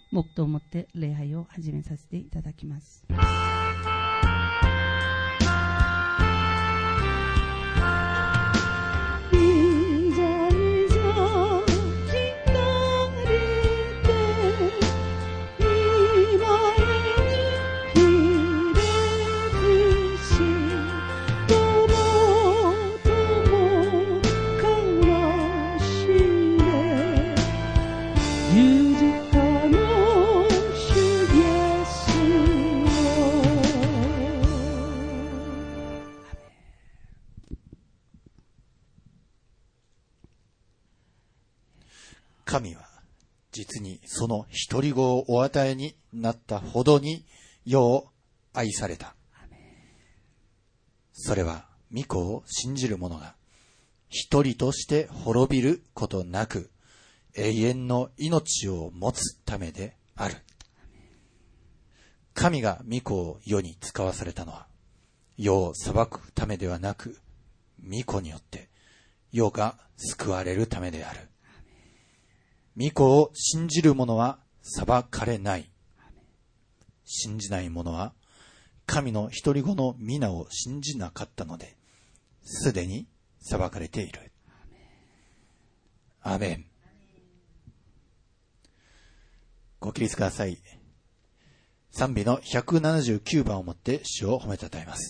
黙祷をもって礼拝を始めさせていただきます。 神は実にその一人子をお与えになったほどに世を愛された。それは御子を信じる者が一人として滅びることなく永遠の命を持つためである。神が御子を世に使わされたのは世を裁くためではなく、御子によって世が救われるためである。御子を信じる者は裁かれない。信じない者は神の一人子の皆を信じなかったので、すでに裁かれている。アーメン。ご起立ください。賛美の179番をもって主を褒めたたえます。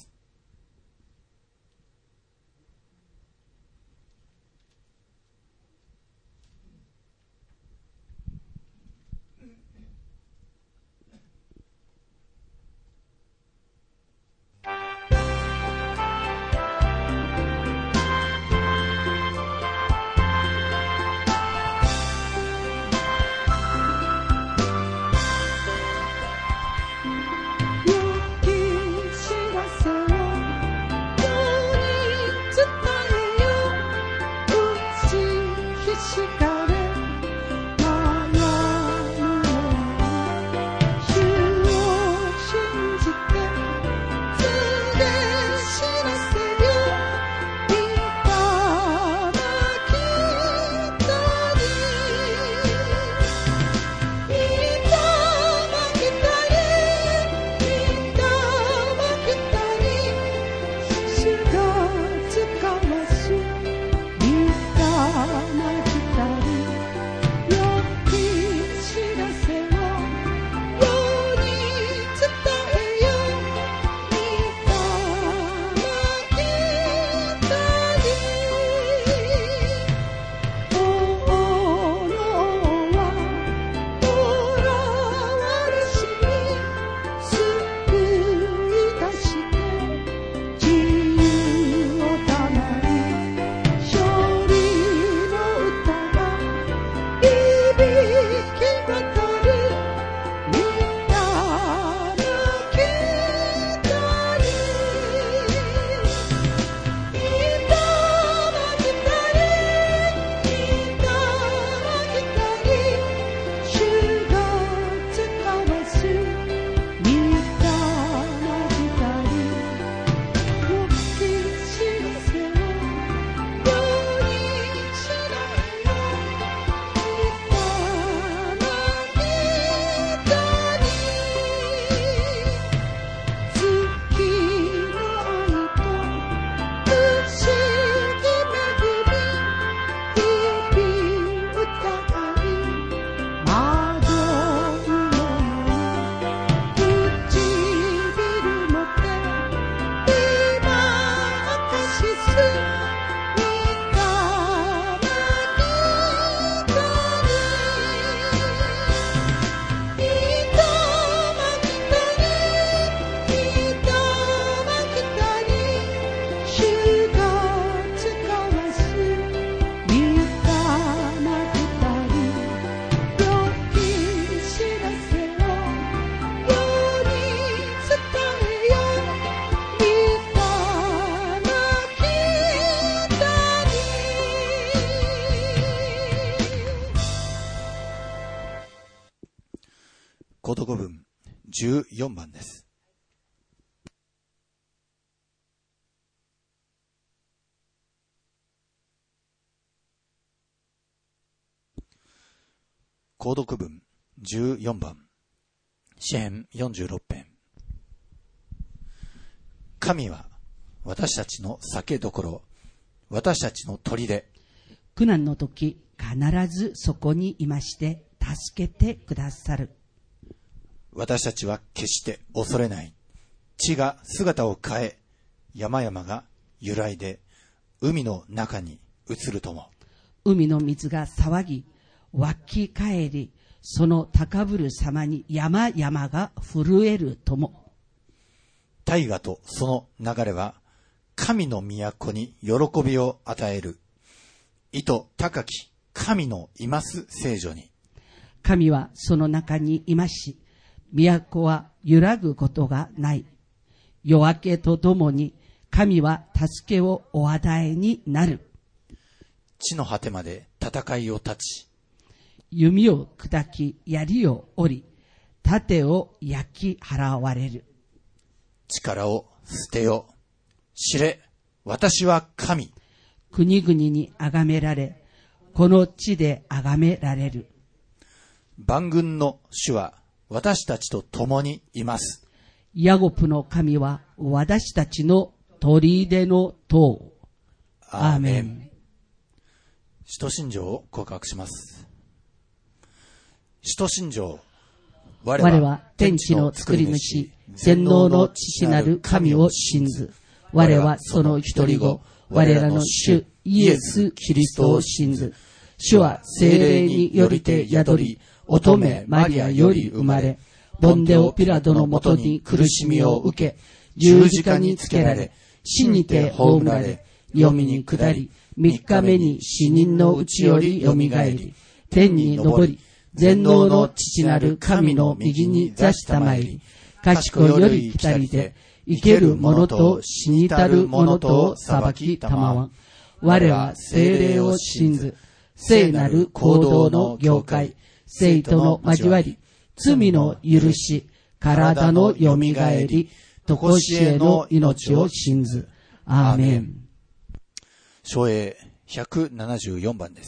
コード語文14番です。購読文 14番、詩編46編。神は私たちの酒どころ、私たちの砦。 苦難の時、必ずそこにいまして助けてくださる。 私たちは決して恐れない。地が姿を変え、山々が揺らいで海の中に移るとも。 海の水が騒ぎ湧き返り、その高ぶる様に山々が震えるとも。 大河とその流れは神の都に喜びを与える。意図高き神のいます聖所に。 神はその中にいまし、都は揺らぐことがない。夜明けとともに神は助けをお与えになる。 地の果てまで戦いを立ち、 弓を砕き槍を折り、盾を焼き払われる。 力を捨てよ。知れ、私は神。 国々に崇められ、この地で崇められる。 万軍の主は私たちと共にいます。 ヤコブの神は私たちの砦の塔。アーメン。 使徒信条を告白します。使徒信条。我は天地の作り主、全能の父なる神を信ず。我はその一人子、我らの主イエス・キリストを信ず。主は聖霊によりて宿り、乙女マリアより生まれ、ポンデオピラトのもとに苦しみを受け、十字架につけられ、死にて葬られ、黄泉に下り、三日目に死人のうちよりよみがえり、天に昇り、全能の父なる神の右に座したまいり、賢より来りで、生ける者と死にたる者とを裁きたまわん。我は聖霊を信ず、聖なる行動の業界、聖との交わり、罪の許し、体のよみがえり、とこしえの命を信ず。アーメン。 唱詠174番です。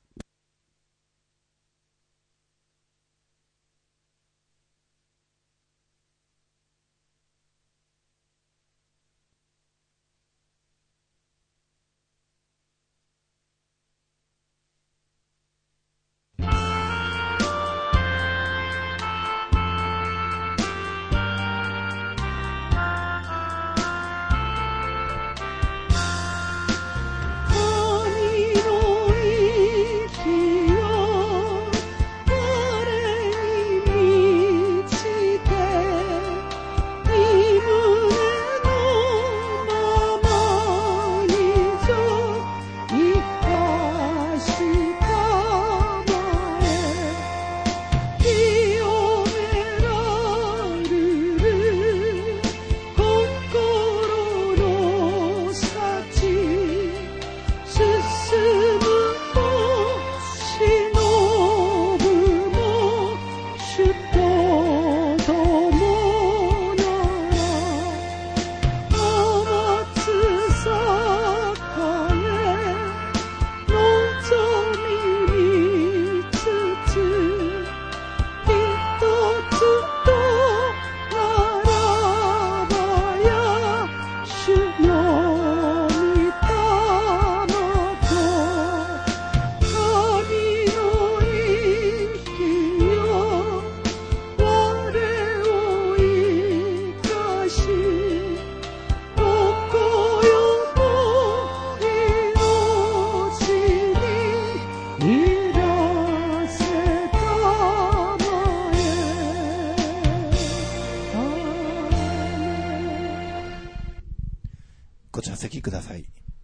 ご着席ください。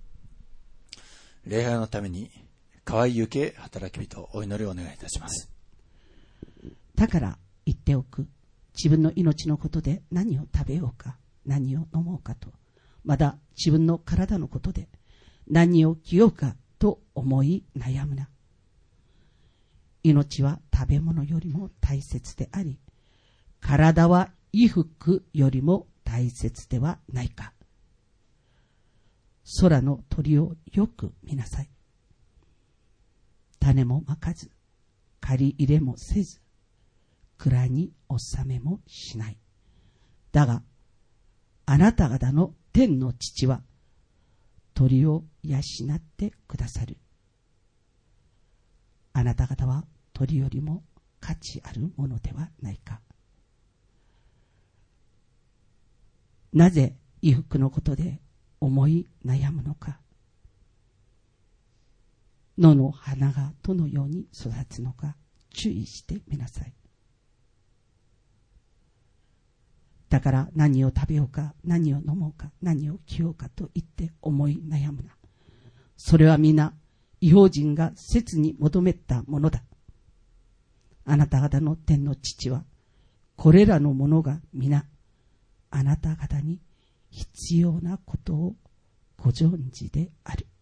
礼拝のために河合ゆけ働き人お祈りをお願いいたします。 だから言っておく。自分の命のことで何を食べようか、何を飲もうかと、まだ自分の体のことで何を着ようかと思い悩むな。命は食べ物よりも大切であり、体は衣服よりも大切ではないか。空の鳥をよく見なさい。種もまかず、刈り入れもせず、 蔵に納めもしない。だが、あなた方の天の父は鳥を養ってくださる。あなた方は鳥よりも価値あるものではないか。なぜ衣服のことで思い悩むのか。野の花がどのように育つのか注意してみなさい。だから何を食べようか、何を飲もうか、何を着ようかと言って思い悩むな。それは皆異邦人が切に求めたものだ。あなた方の天の父はこれらのものが皆あなた方に必要なことをご存知である。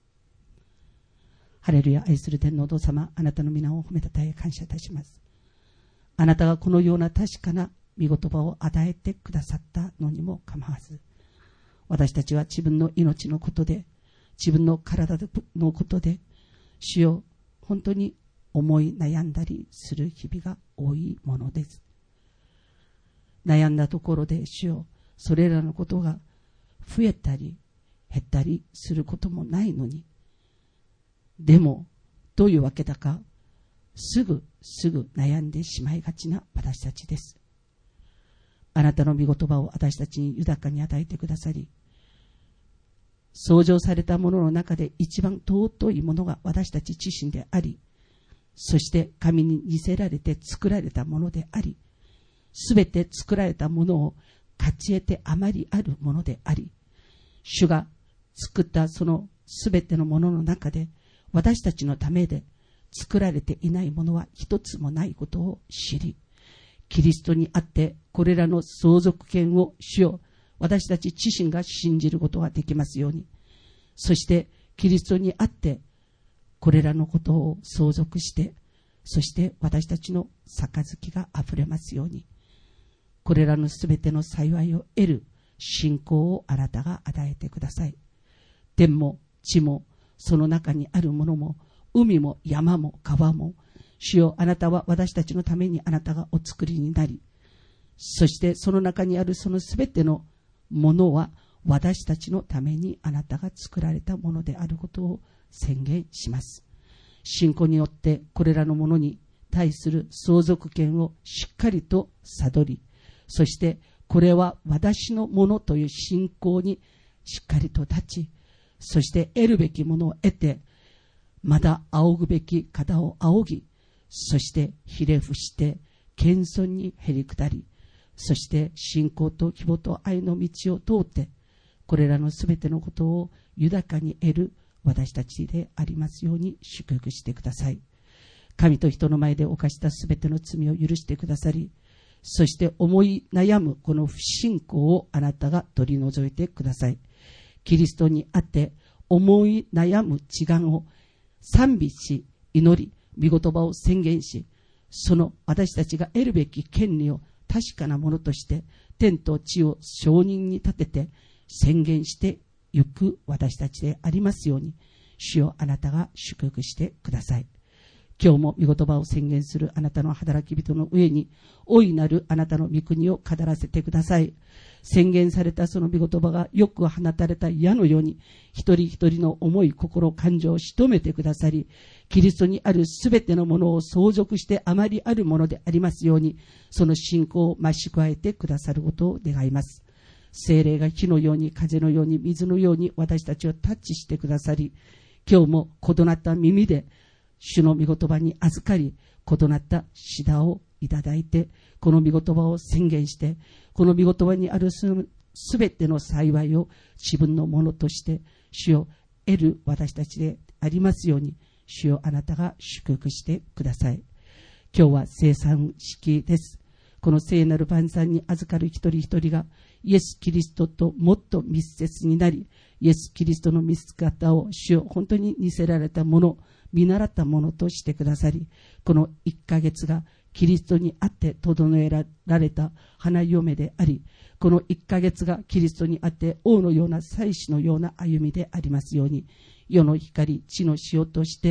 ハレルヤ。愛する天のお父様、あなたの皆を褒めたたえ感謝いたします。あなたがこのような確かな御言葉を与えてくださったのにも構わず、私たちは自分の命のことで、自分の体のことで、主よ、本当に思い悩んだりする日々が多いものです。悩んだところで主よ、それらのことが増えたり減ったりすることもないのに、でもどういうわけだかすぐ悩んでしまいがちな私たちです。あなたの御言葉を私たちに豊かに与えてくださり、創造されたものの中で一番尊いものが私たち自身であり、そして神に似せられて作られたものであり、すべて作られたものを勝ち得てあまりあるものであり、主が作ったそのすべてのものの中で私たちのためで作られていないものは一つもないことを知り、キリストにあってこれらの相続権を主よ、私たち自身が信じることができますように、そしてキリストにあってこれらのことを相続して、そして私たちの杯があふれますように、これらのすべての幸いを得る信仰をあなたが与えてください。天も地もその中にあるものも、海も山も川も、主よ、あなたは私たちのためにあなたがお作りになり、そしてその中にあるそのすべてのものは私たちのためにあなたが作られたものであることを宣言します。信仰によってこれらのものに対する相続権をしっかりと悟り、そしてこれは私のものという信仰にしっかりと立ち、そして得るべきものを得て、また仰ぐべき方を仰ぎ、そしてひれ伏して謙遜にへり下り、そして信仰と希望と愛の道を通って、これらのすべてのことを豊かに得る私たちでありますように祝福してください。神と人の前で犯したすべての罪を許してくださり、そして思い悩むこの不信仰をあなたが取り除いてください。キリストにあって思い悩む地願を賛美し、祈り、御言葉を宣言し、その私たちが得るべき権利を確かなものとして天と地を証人に立てて宣言してゆく私たちでありますように、主よ、あなたが祝福してください。今日も御言葉を宣言するあなたの働き人の上に大いなるあなたの御国を語らせてください。宣言されたその御言葉がよく放たれた矢のように、一人一人の思い、心、感情を仕留めてくださり、キリストにあるすべてのものを相続してあまりあるものでありますように、その信仰を増し加えてくださることを願います。聖霊が火のように、風のように、水のように私たちをタッチしてくださり、今日も異なった耳で主の御言葉に預かり、異なった指導をいただいて、この御言葉を宣言して、この御言葉にあるすべての幸いを自分のものとして主を得る私たちでありますように、主よ、あなたが祝福してください。今日は聖餐式です。この聖なる晩餐に預かる一人一人がイエス・キリストともっと密接になり、イエス・キリストの見姿を主よ、本当に似せられたもの、見習ったものとしてくださり、この1ヶ月がキリストにあって整えられた花嫁であり、この1ヶ月がキリストにあって王のような祭司のような歩みでありますように、世の光、地の塩として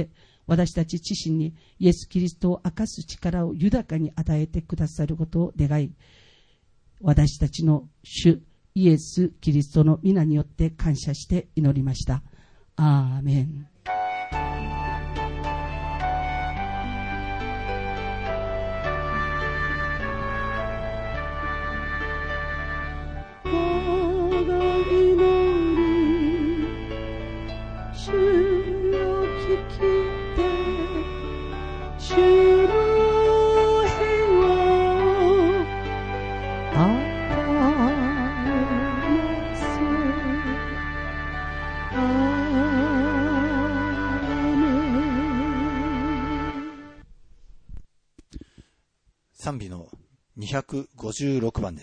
私たち自身にイエス・キリストを明かす力を豊かに与えてくださることを願い、私たちの主イエス・キリストの皆によって感謝して祈りました。アーメン。 賛美の256番です。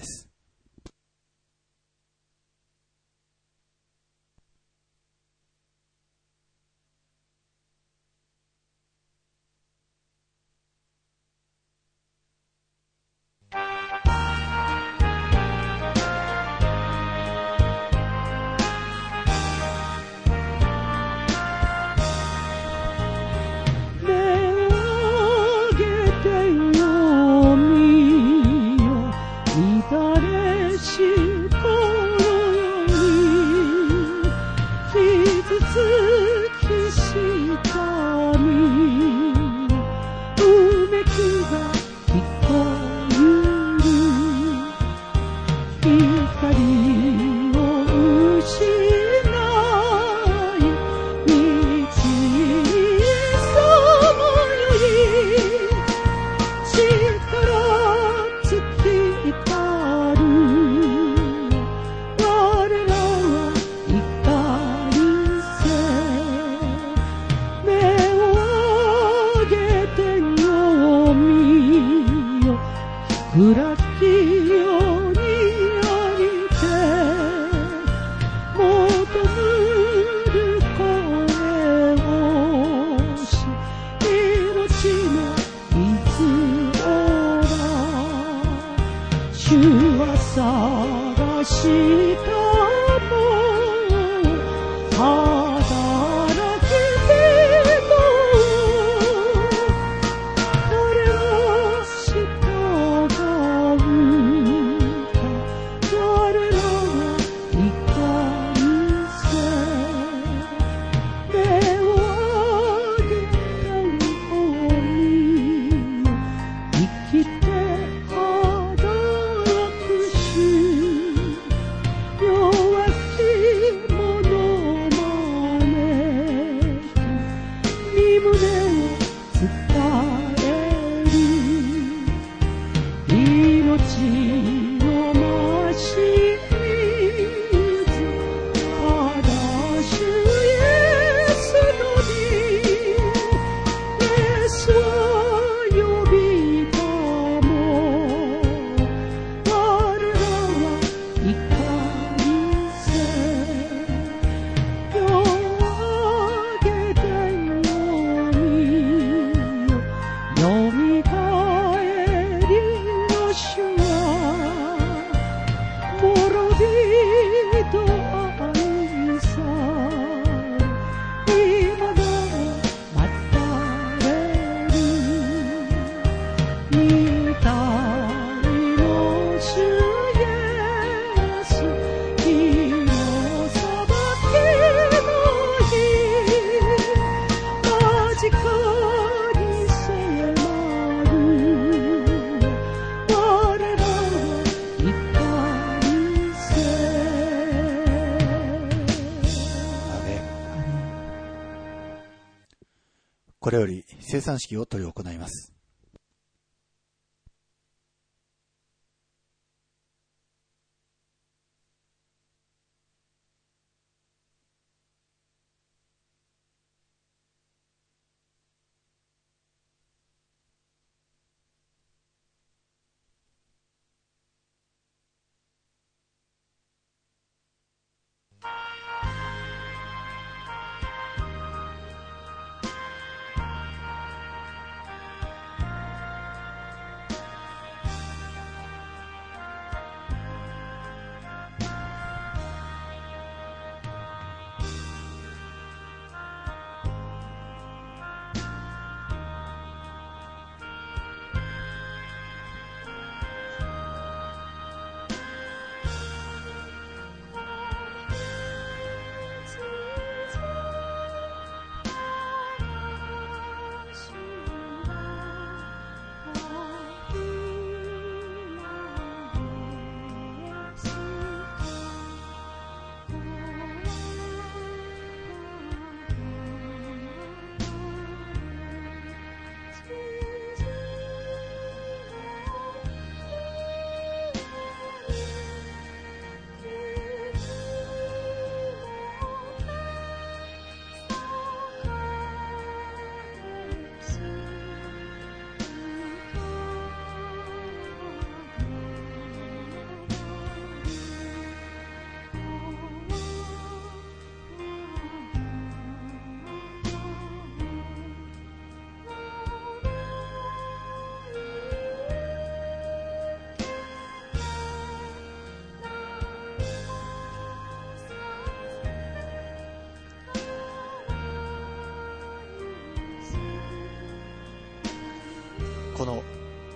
これより聖餐式を執り行います。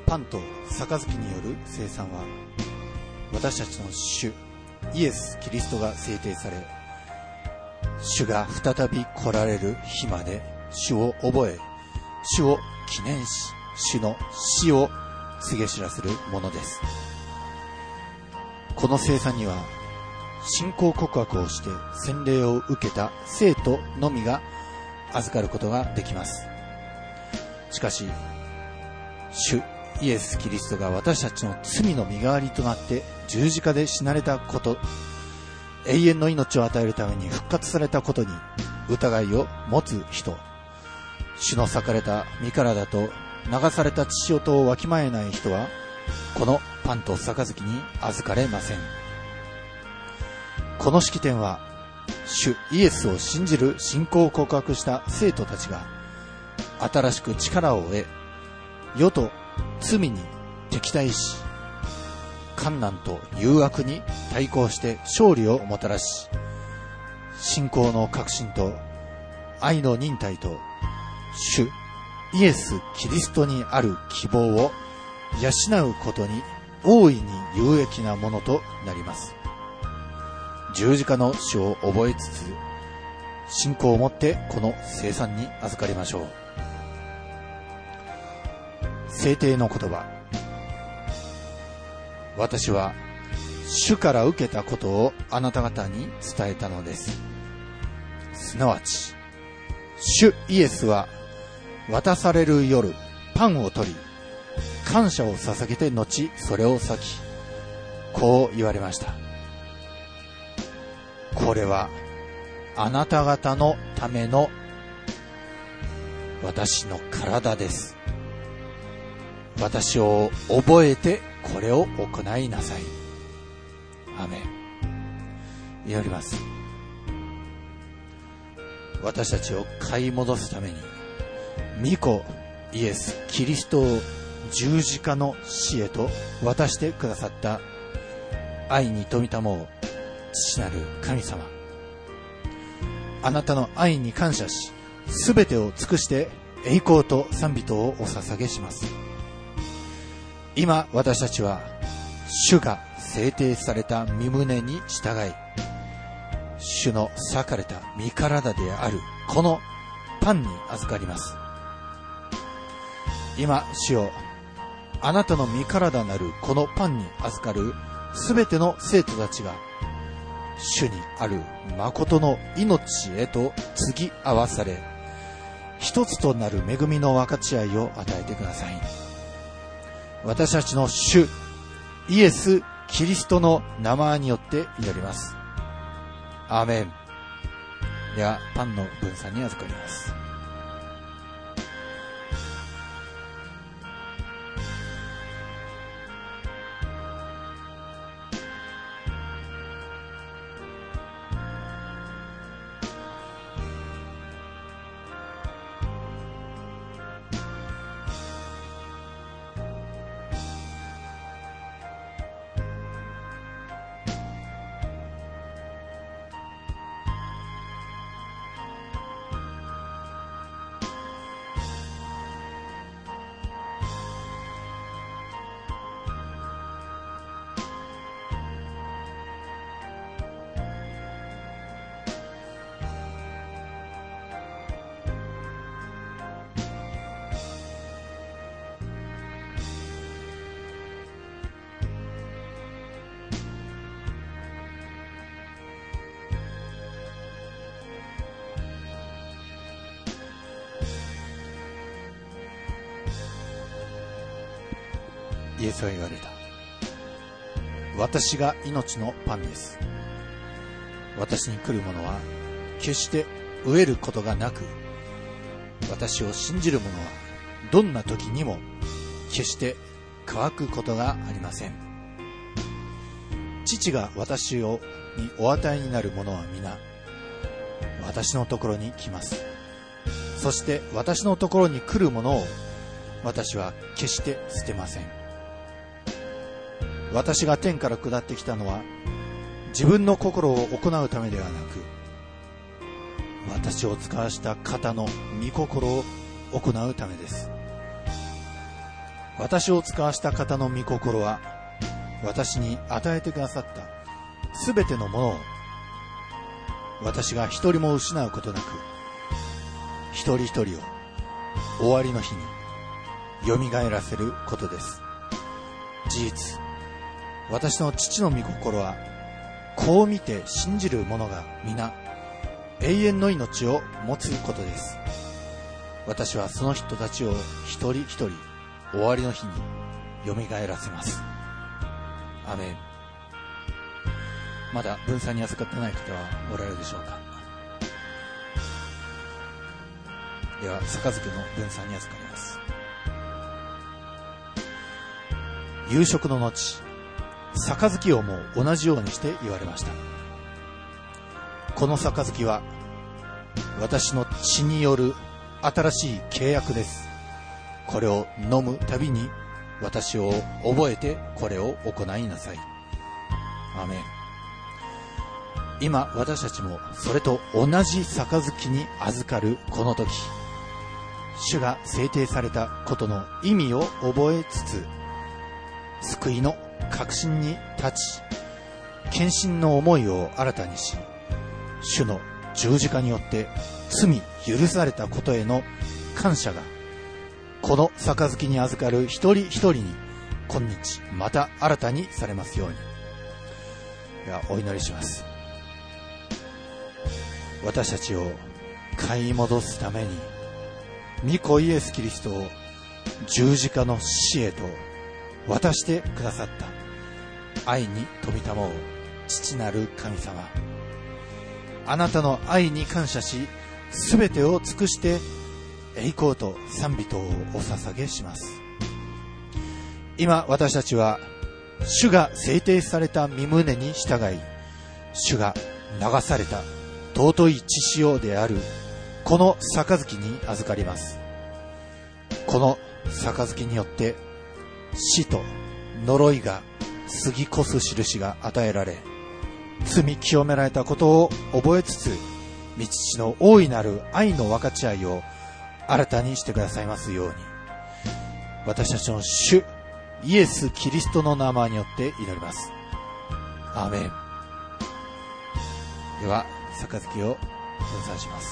パンと杯による聖餐は、私たちの主イエス・キリストが制定され、主が再び来られる日まで主を覚え、主を記念し、主の死を告げ知らせるものです。この聖餐には、信仰告白をして洗礼を受けた生徒のみが預かることができます。しかし、主イエス・キリストが私たちの罪の身代わりとなって十字架で死なれたこと、永遠の命を与えるために復活されたことに疑いを持つ人、主の裂かれた身体と流された血潮をわきまえない人は、このパンと杯に預かれません。この式典は、主イエスを信じる信仰を告白した生徒たちが、新しく力を得、世と罪に敵対し、困難と誘惑に対抗して勝利をもたらし、信仰の確信と愛の忍耐と主イエス・キリストにある希望を養うことに大いに有益なものとなります。十字架の死を覚えつつ、信仰を持ってこの聖餐に預かりましょう。聖典の言葉。私は主から受けたことをあなた方に伝えたのです。すなわち、主イエスは渡される夜、パンを取り、感謝を捧げて後それを裂き、こう言われました。これはあなた方のための私の体です。私を覚えてこれを行いなさい。アーメン。祈ります。私たちを買い戻すために、御子イエス・キリストを十字架の死へと渡してくださった愛に富みたもう父なる神様、あなたの愛に感謝し、すべてを尽くして栄光と賛美とをお捧げします。今私たちは主が制定された御胸に従い、主の裂かれた身体であるこのパンに預かります。今主よ、あなたの身体なるこのパンに預かるすべての生徒たちが、主にある誠の命へと継ぎ合わされ、一つとなる恵みの分かち合いを与えてください。私たちの主イエス・キリストの名前によって祈ります。アーメン。ではパンの分散に預かります。イエスは言われた。私が命のパンです。私に来る者は決して飢えることがなく、私を信じる者はどんな時にも決して乾くことがありません。父が私にお与えになる者は皆私のところに来ます。そして私のところに来る者を私は決して捨てません。私が天から下ってきたのは自分の心を行うためではなく、私を使わした方の御心を行うためです。 私を使わした方の御心は、私に与えてくださったすべてのものを、私が一人も失うことなく、一人一人を終わりの日によみがえらせることです。事実、私の父の御心は、こう見て信じる者が皆永遠の命を持つことです。私はその人たちを一人一人終わりの日によみがえらせます。アメン。まだ分散に預かってない方はおられるでしょうか。では杯の分散に預かります。夕食の後、杯をも同じようにして言われました。この杯は私の血による新しい契約です。これを飲むたびに私を覚えてこれを行いなさい。アーメン。今私たちもそれと同じ杯に預かるこの時、主が制定されたことの意味を覚えつつ、救いの確信に立ち、献身の思いを新たにし、主の十字架によって罪許されたことへの感謝が、この杯に預かる一人一人に今日また新たにされますように。ではお祈りします。私たちを買い戻すために御子イエスキリストを十字架の死へと渡してくださった愛に富みたまう父なる神様、あなたの愛に感謝し、すべてを尽くして栄光と賛美とをお捧げします。今私たちは主が制定された御胸に従い、主が流された尊い血潮であるこの杯に預かります。この杯によって死と呪いが過ぎ越す印が与えられ、罪清められたことを覚えつつ、御父の大いなる愛の分かち合いを新たにしてくださいますように、私たちの主イエス・キリストの名前によって祈ります。アーメン。では杯を分散します。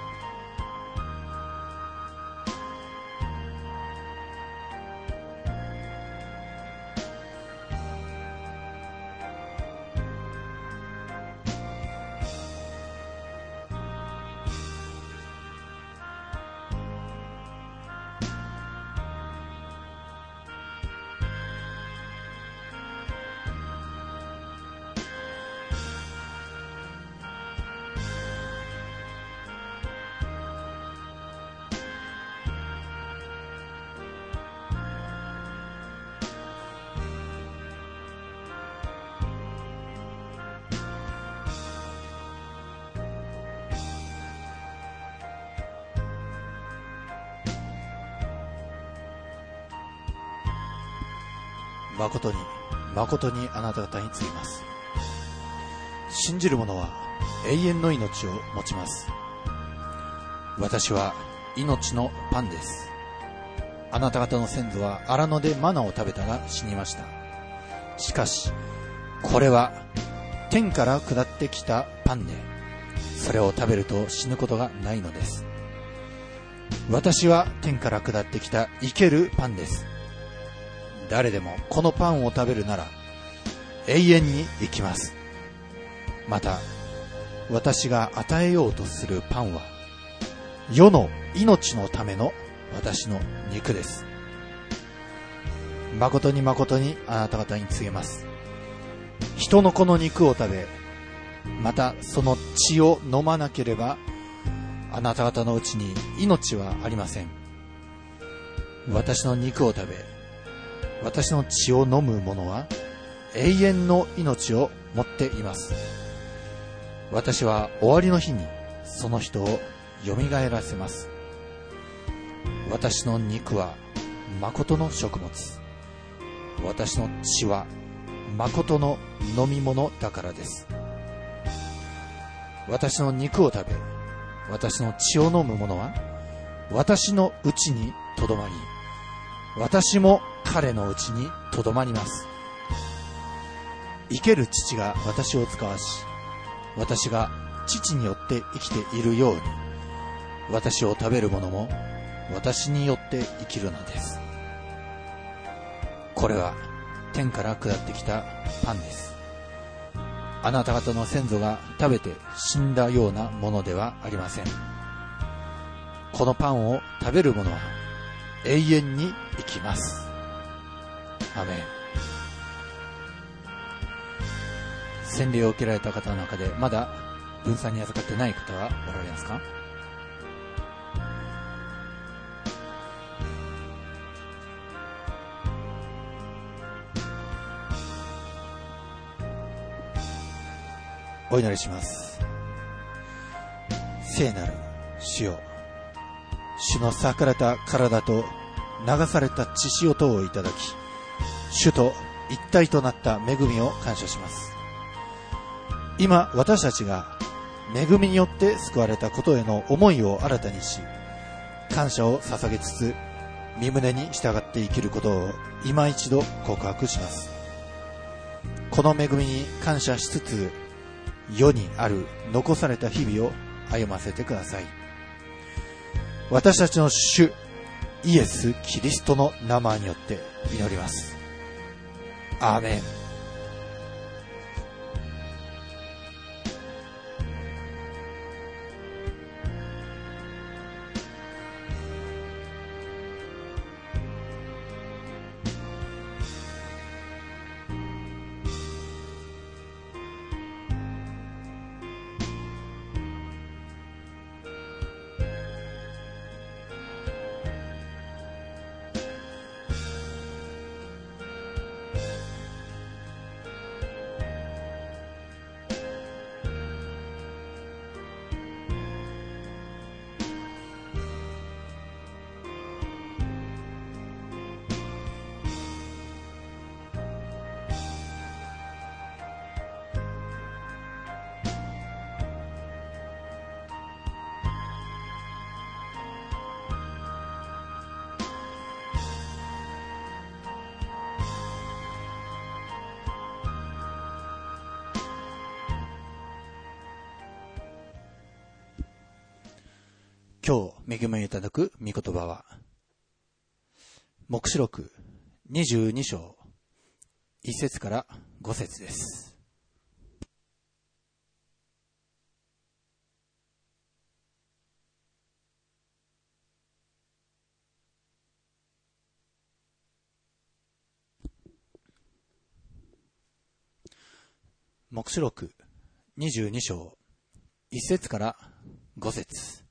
誠に誠にあなた方に告げます。信じる者は永遠の命を持ちます。私は命のパンです。あなた方の先祖は荒野でマナを食べたが死にました。しかしこれは天から下ってきたパンで、それを食べると死ぬことがないのです。私は天から下ってきた生けるパンです。誰でもこのパンを食べるなら永遠に生きます。また私が与えようとするパンは世の命のための私の肉です。誠に誠にあなた方に告げます。人の子の肉を食べ、またその血を飲まなければあなた方のうちに命はありません。私の肉を食べ、私の血を飲む者は永遠の命を持っています。私は終わりの日にその人をよみがえらせます。私の肉は誠の食物、私の血は誠の飲み物だからです。私の肉を食べ、私の血を飲む者は私のうちにとどまり、 私も彼のうちにとどまります。生ける父が私を使わし、私が父によって生きているように、私を食べる者も私によって生きるのです。これは天から下ってきたパンです。あなた方の先祖が食べて死んだようなものではありません。このパンを食べる者は永遠に生きます。アメン。洗礼を受けられた方の中でまだ分散に預かってない方はおられますか？お祈りします。聖なる主よ、主の裂かれた体と流された血潮等をいただき、主と一体となった恵みを感謝します。今私たちが恵みによって救われたことへの思いを新たにし、感謝を捧げつつ御胸に従って生きることを今一度告白します。この恵みに感謝しつつ、世にある残された日々を歩ませてください。私たちの主イエス・キリストの名前によって祈ります。アーメン。今日恵みをいただく御言葉は、黙示録22章1節から5節です。黙示録22章1節から5節。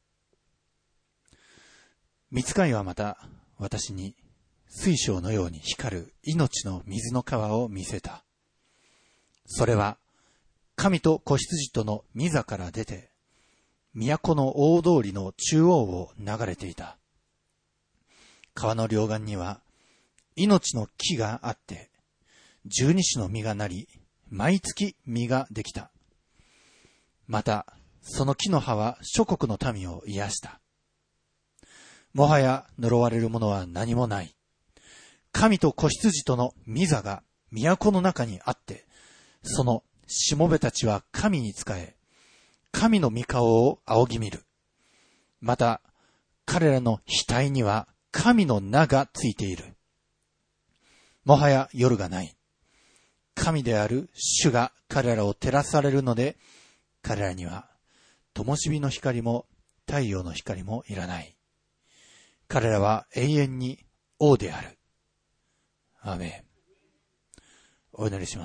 御使いはまた私に水晶のように光る命の水の川を見せた。それは神と子羊との御座から出て、都の大通りの中央を流れていた。川の両岸には命の木があって、12種の実がなり、毎月実ができた。またその木の葉は諸国の民を癒した。もはや呪われるものは何もない。神と子羊との御座が都の中にあって、そのしもべたちは神に仕え、神の御顔を仰ぎ見る。また彼らの額には神の名がついている。もはや夜がない。神である主が彼らを照らされるので、彼らには灯火の光も太陽の光もいらない。彼らは永遠に王である。アーメン。お祈りします。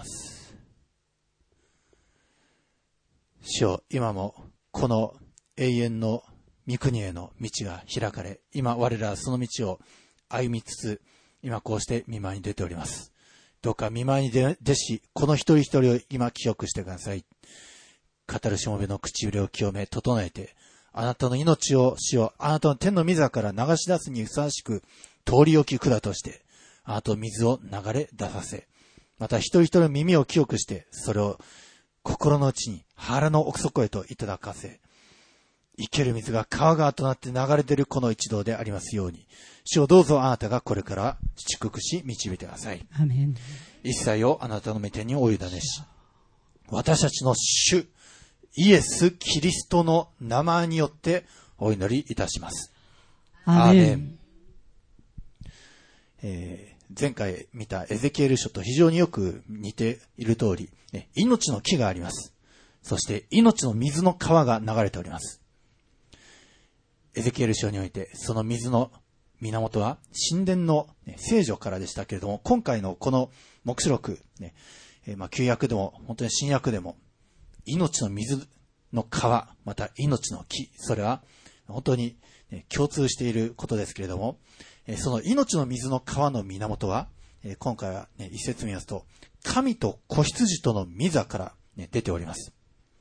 主よ、今もこの永遠の御国への道が開かれ、今我らはその道を歩みつつ、今こうして御前に出ております。どうか御前に出し、この一人一人を今記憶してください。語るしもべの唇を清め、整えて、あなたの命を主よ、あなたの天の御座から流し出すにふさわしく、通り置き管として、あなたの水を流れ出させ、また一人一人の耳を清くして、それを心の内に腹の奥底へといただかせ、 生ける水が川々となって流れ出るこの一同でありますように、主をどうぞあなたがこれから祝福し導いてください。 アメン。 一切をあなたの御手にお委ねし、私たちの主イエス・キリストの名前によってお祈りいたします。 アメン。 前回見たエゼキエル書と非常によく似ている通り、命の木があります。そして命の水の川が流れております。エゼキエル書においてその水の源は神殿の聖女からでしたけれども、今回のこの黙示録、旧約でも本当に新約でも命の水の川、また命の木、それは本当に共通していることですけれども、その命の水の川の源は、今回は一節見ますと、神と子羊との御座から出ております。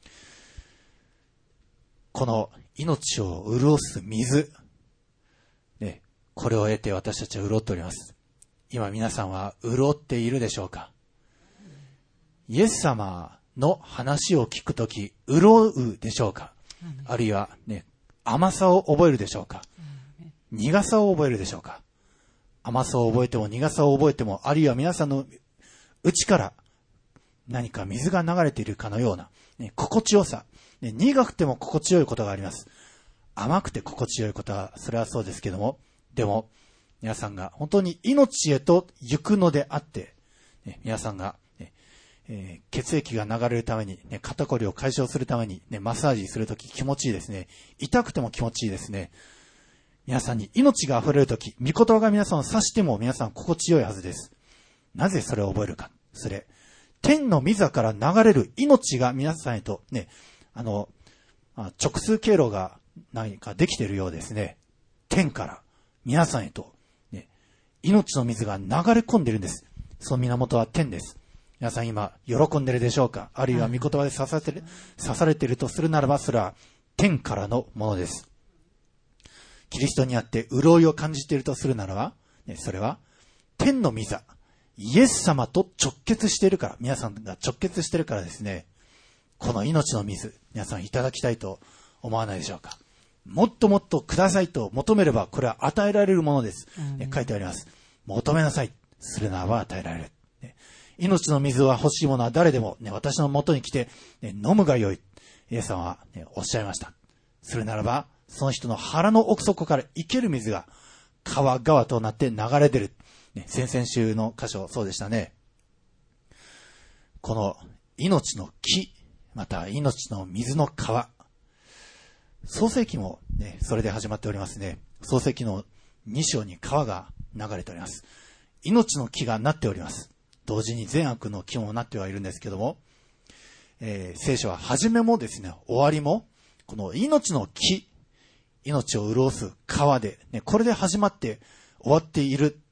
この命を潤す水、これを得て私たちは潤っております。今皆さんは潤っているでしょうか？イエス様の話を聞くとき、潤うでしょうか？あるいは甘さを覚えるでしょうか？苦さを覚えるでしょうか？甘さを覚えても苦さを覚えても、あるいは皆さんの内から何か水が流れているかのような、心地よさ、苦くても心地よいことがあります。甘くて心地よいことはそれはそうですけども、でも皆さんが本当に命へと行くのであって、皆さんが、血液が流れるために、肩こりを解消するために、マッサージするとき気持ちいいですね。痛くても気持ちいいですね。皆さんに命が溢れるとき、御言葉が皆さんを指しても皆さん心地よいはずです。なぜそれを覚えるか。それ、天の御座から流れる命が皆さんへと直通経路が何かできているようですね。天から皆さんへと、命の水が流れ込んでいるんです。その源は天です。皆さん今喜んでいるでしょうか？あるいは御言葉で刺されているとするならば、それは天からのものです。キリストにあって潤いを感じているとするならば、それは天の御座、イエス様と直結しているから、皆さんが直結しているからですね、この命の水、皆さんいただきたいと思わないでしょうか？もっともっとくださいと求めれば、これは与えられるものです。書いてあります。求めなさい。するならば与えられる。命の水は欲しいものは誰でも、私の元に来て、飲むがよい。イエス様は、おっしゃいました。するならば、その人の腹の奥底から生ける水が川々となって流れ出る。先々週の箇所、そうでしたね。この命の木、また命の水の川。創世記もそれで始まっておりますね。創世記の2章に川が流れております。命の木がなっております。同時に善悪の木もなってはいるんですけども、聖書は始めもですね、終わりも、この命の木、命を潤す川で、これで始まって終わっている。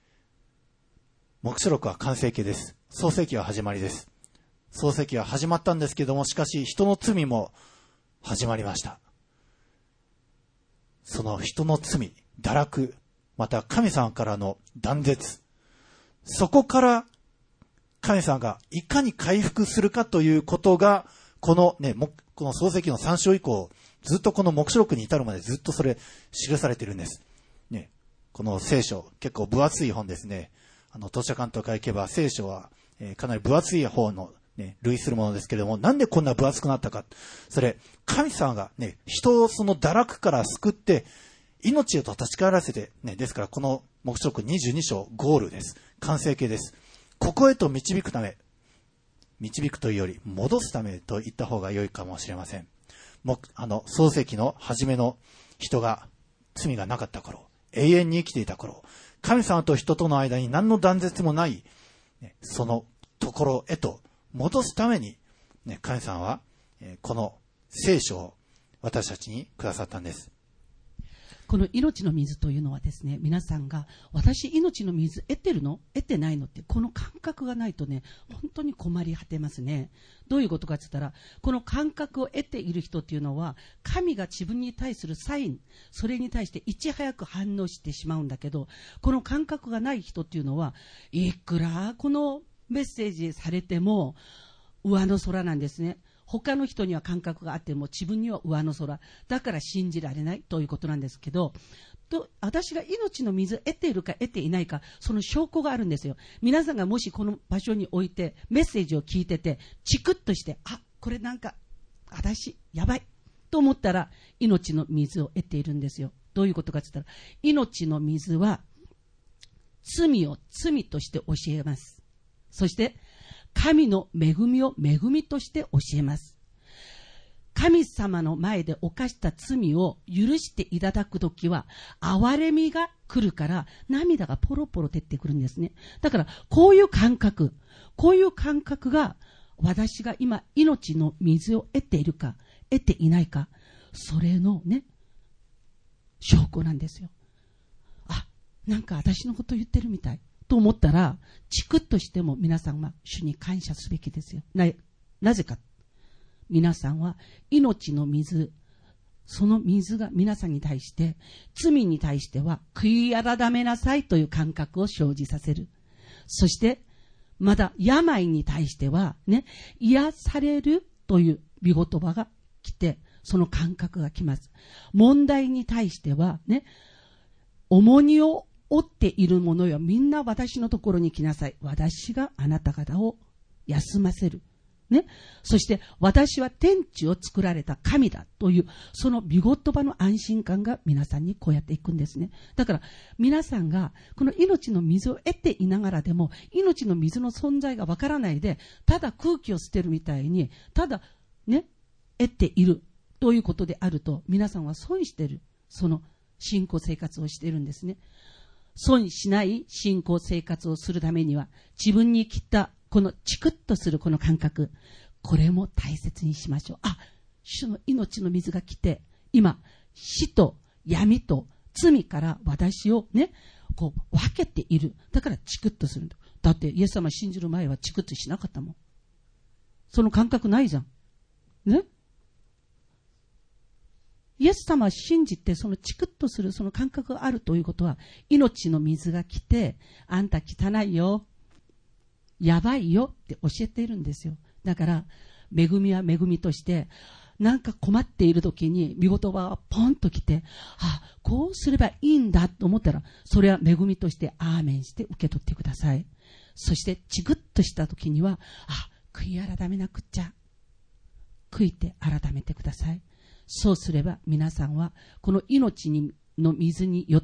黙示録は完成形です。創世記は始まりです。創世記は始まったんですけども、しかし人の罪も始まりました。その人の罪、堕落、また神様からの断絶、そこから神様がいかに回復するかということが、この創世記の3章以降、ずっとこの黙示録に至るまでずっとそれ記されているんです。この聖書、結構分厚い本ですね。図書館とか行けば聖書は、かなり分厚い方の類するものですけれども、なんでこんな分厚くなったか。それ、神様が人をその堕落から救って、命へと立ち返らせて、ですからこの黙示録22章ゴールです。完成形です。ここへと導くため、導くというより戻すためと言った方が良いかもしれません。創世記の初めの人が罪がなかった頃、永遠に生きていた頃、神様と人との間に何の断絶もない、そのところへと戻すために、神様は、この聖書を私たちにくださったんです。 この命の水というのはですね、皆さんが私命の水得てるの得てないのってこの感覚がないとね、本当に困り果てますね。どういうことかって言ったら、この感覚を得ている人っていうのは神が自分に対するサイン、それに対していち早く反応してしまうんだけど、この感覚がない人っていうのはいくらこのメッセージされても上の空なんですね。 他の人には感覚があっても自分には上の空。だから信じられないということなんですけど、私が命の水を得ているか得ていないか、その証拠があるんですよ。皆さんがもしこの場所に置いてメッセージを聞いてて、チクッとして、これなんか私やばいと思ったら、命の水を得ているんですよ。どういうことかと言ったら、命の水は罪を罪として教えます。そして神の恵みを恵みとして教えます。神様の前で犯した罪を許していただくときは、憐れみが来るから涙がポロポロ出てくるんですね。だからこういう感覚が、私が今命の水を得ているか得ていないか、それのね、証拠なんですよ。なんか私のこと言ってるみたいと思ったら、チクッとしても皆さんは主に感謝すべきですよ。なぜか。皆さんは命の水、その水が皆さんに対して、罪に対しては悔い改めなさいという感覚を生じさせる。そして、まだ病に対してはね、癒されるという御言葉が来て、その感覚が来ます。問題に対してはね、重荷を負っている者よ、みんな私のところに来なさい。私があなた方を休ませる。ね。そして私は天地を作られた神だという、その御言葉の安心感が皆さんにこうやっていくんですね。だから皆さんがこの命の水を得ていながらでも、命の水の存在がわからないで、ただ空気を捨てるみたいに、ただね、得ているということであると、皆さんは損している、その信仰生活をしているんですね。損しない信仰生活をするためには、自分に来たこのチクッとするこの感覚、これも大切にしましょう。主の命の水が来て、今死と闇と罪から私をね、こう分けている。だからチクッとするんだ。だってイエス様信じる前はチクッとしなかったもん。その感覚ないじゃんね。イエス様を信じて、そのチクッとするその感覚があるということは、命の水が来て、あんた汚いよ、やばいよって教えているんですよ。だから恵みは恵みとして、なんか困っている時に御言葉がポンと来て、こうすればいいんだと思ったら、それは恵みとしてアーメンして受け取ってください。そしてチクッとした時には、悔い改めなくっちゃ、悔いて改めてください。そうすれば皆さんはこの命の水によって、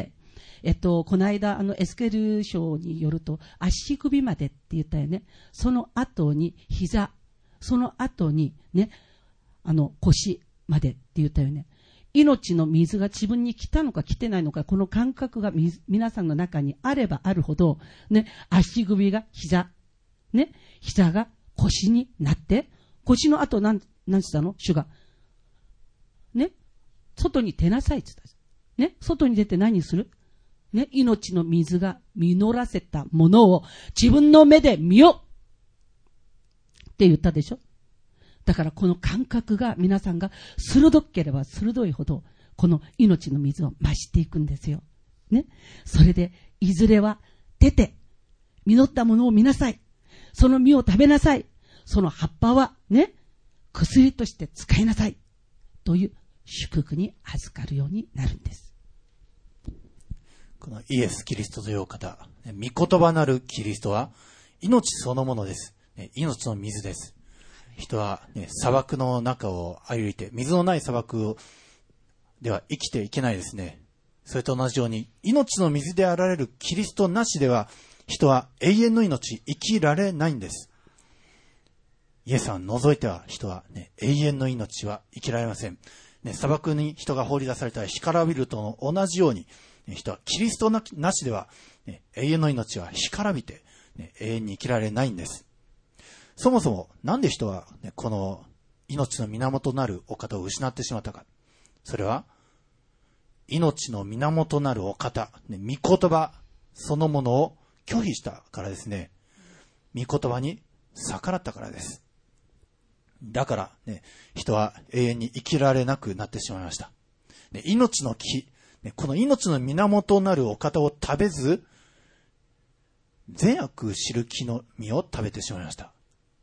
この間エスケル書によると、足首までって言ったよね。その後に膝、その後にね、腰までって言ったよね。命の水が自分に来たのか来てないのか、この感覚が皆さんの中にあればあるほどね、足首が膝ね、膝が腰になって、腰の後なんしたの主がね、外に出なさいって言ったね。外に出て何するね、命の水が実らせたものを自分の目で見よって言ったでしょ。だからこの感覚が皆さんが鋭ければ鋭いほど、この命の水を増していくんですよ。ね。それでいずれは出て実ったものを見なさい。その実を食べなさい。その葉っぱはね、薬として使いなさい。という祝福に預かるようになるんです。 このイエス・キリストというお方、御言葉なるキリストは命そのものです。命の水です。人は、砂漠の中を歩いて、水のない砂漠では生きていけないですね。それと同じように、命の水であられるキリストなしでは、人は永遠の命、生きられないんです。イエスを除いては人は、永遠の命は生きられません。砂漠に人が放り出されたら干からびると同じように、人はキリストなしでは、永遠の命は干からびて、永遠に生きられないんです。そもそもなんで人は、この命の源なるお方を失ってしまったか。それは命の源なるお方、御言葉そのものを拒否したからですね。御言葉に逆らったからです。だから、人は永遠に生きられなくなってしまいました。命の木、この命の源なるお方を食べず、善悪知る木の実を食べてしまいました。